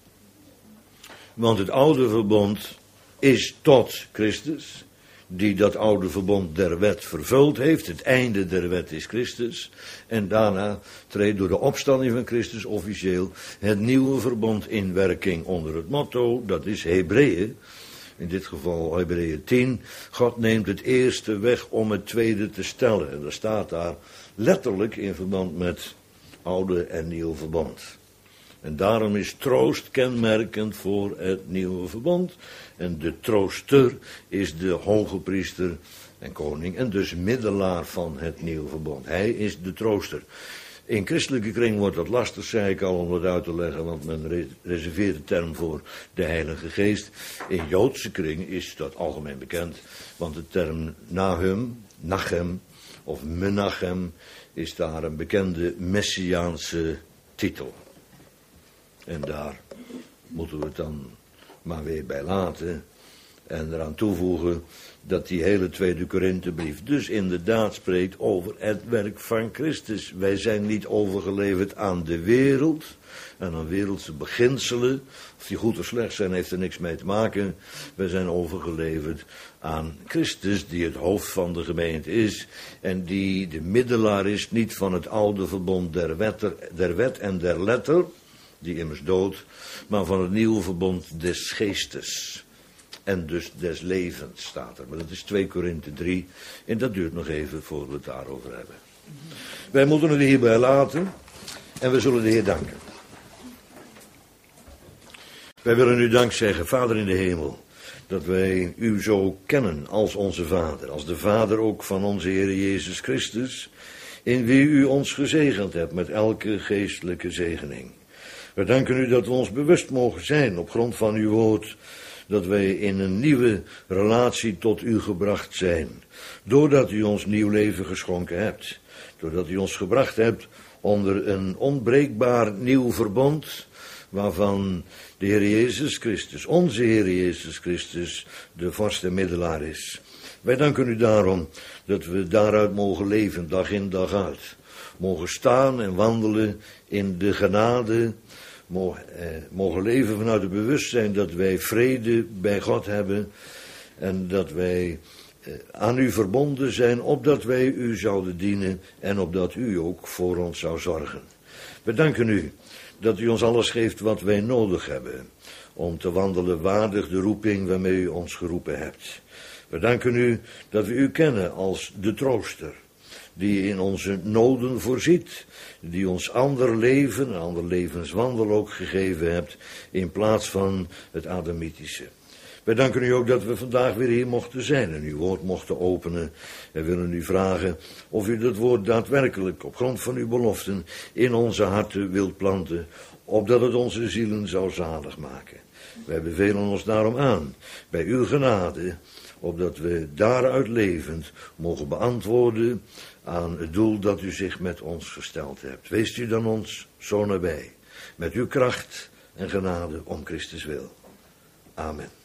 Want het oude verbond is tot Christus, die dat oude verbond der wet vervuld heeft. Het einde der wet is Christus. En daarna treedt door de opstanding van Christus officieel het nieuwe verbond in werking onder het motto, dat is Hebreeën. In dit geval Hebreeën tien. God neemt het eerste weg om het tweede te stellen. En dat staat daar letterlijk in verband met oude en nieuw verbond. En daarom is troost kenmerkend voor het nieuwe verbond. En de trooster is de hoge priester en koning en dus middelaar van het nieuwe verbond. Hij is de trooster. In christelijke kring wordt dat lastig, zei ik al, om dat uit te leggen, want men reserveert de term voor de Heilige Geest. In Joodse kring is dat algemeen bekend, want de term Nahum, Nachem of Menachem is daar een bekende messiaanse titel. En daar moeten we het dan maar weer bij laten en eraan toevoegen dat die hele tweede Korinthebrief dus inderdaad spreekt over het werk van Christus. Wij zijn niet overgeleverd aan de wereld en aan wereldse beginselen. Of die goed of slecht zijn, heeft er niks mee te maken. Wij zijn overgeleverd aan Christus, die het hoofd van de gemeente is en die de middelaar is, niet van het oude verbond der wet, der wet en der letter, die immers dood, maar van het nieuwe verbond des geestes. En dus des levens staat er. Maar dat is twee Korinthe drie. En dat duurt nog even voor we het daarover hebben. Wij moeten het hierbij laten. En we zullen de Heer danken. Wij willen u dank zeggen, Vader in de hemel, dat wij u zo kennen als onze Vader. Als de Vader ook van onze Heer Jezus Christus, in wie u ons gezegend hebt met elke geestelijke zegening. We danken u dat we ons bewust mogen zijn op grond van uw woord, dat wij in een nieuwe relatie tot u gebracht zijn. Doordat u ons nieuw leven geschonken hebt. Doordat u ons gebracht hebt onder een onbreekbaar nieuw verbond, waarvan de Heer Jezus Christus, onze Heer Jezus Christus, de vorst en middelaar is. Wij danken u daarom dat we daaruit mogen leven, dag in dag uit. Mogen staan en wandelen in de genade, mogen, eh, mogen leven vanuit het bewustzijn dat wij vrede bij God hebben en dat wij eh, aan u verbonden zijn, opdat wij u zouden dienen en opdat u ook voor ons zou zorgen. We danken u dat u ons alles geeft wat wij nodig hebben om te wandelen waardig de roeping waarmee u ons geroepen hebt. We danken u dat we u kennen als de trooster, die in onze noden voorziet, die ons ander leven, een ander levenswandel ook gegeven hebt, in plaats van het adamitische. Wij danken u ook dat we vandaag weer hier mochten zijn en uw woord mochten openen. Wij willen u vragen of u dat woord daadwerkelijk op grond van uw beloften in onze harten wilt planten, opdat het onze zielen zou zalig maken. Wij bevelen ons daarom aan, bij uw genade, opdat we daaruit levend mogen beantwoorden aan het doel dat u zich met ons gesteld hebt. Weest u dan ons zo nabij, met uw kracht en genade om Christus wil. Amen.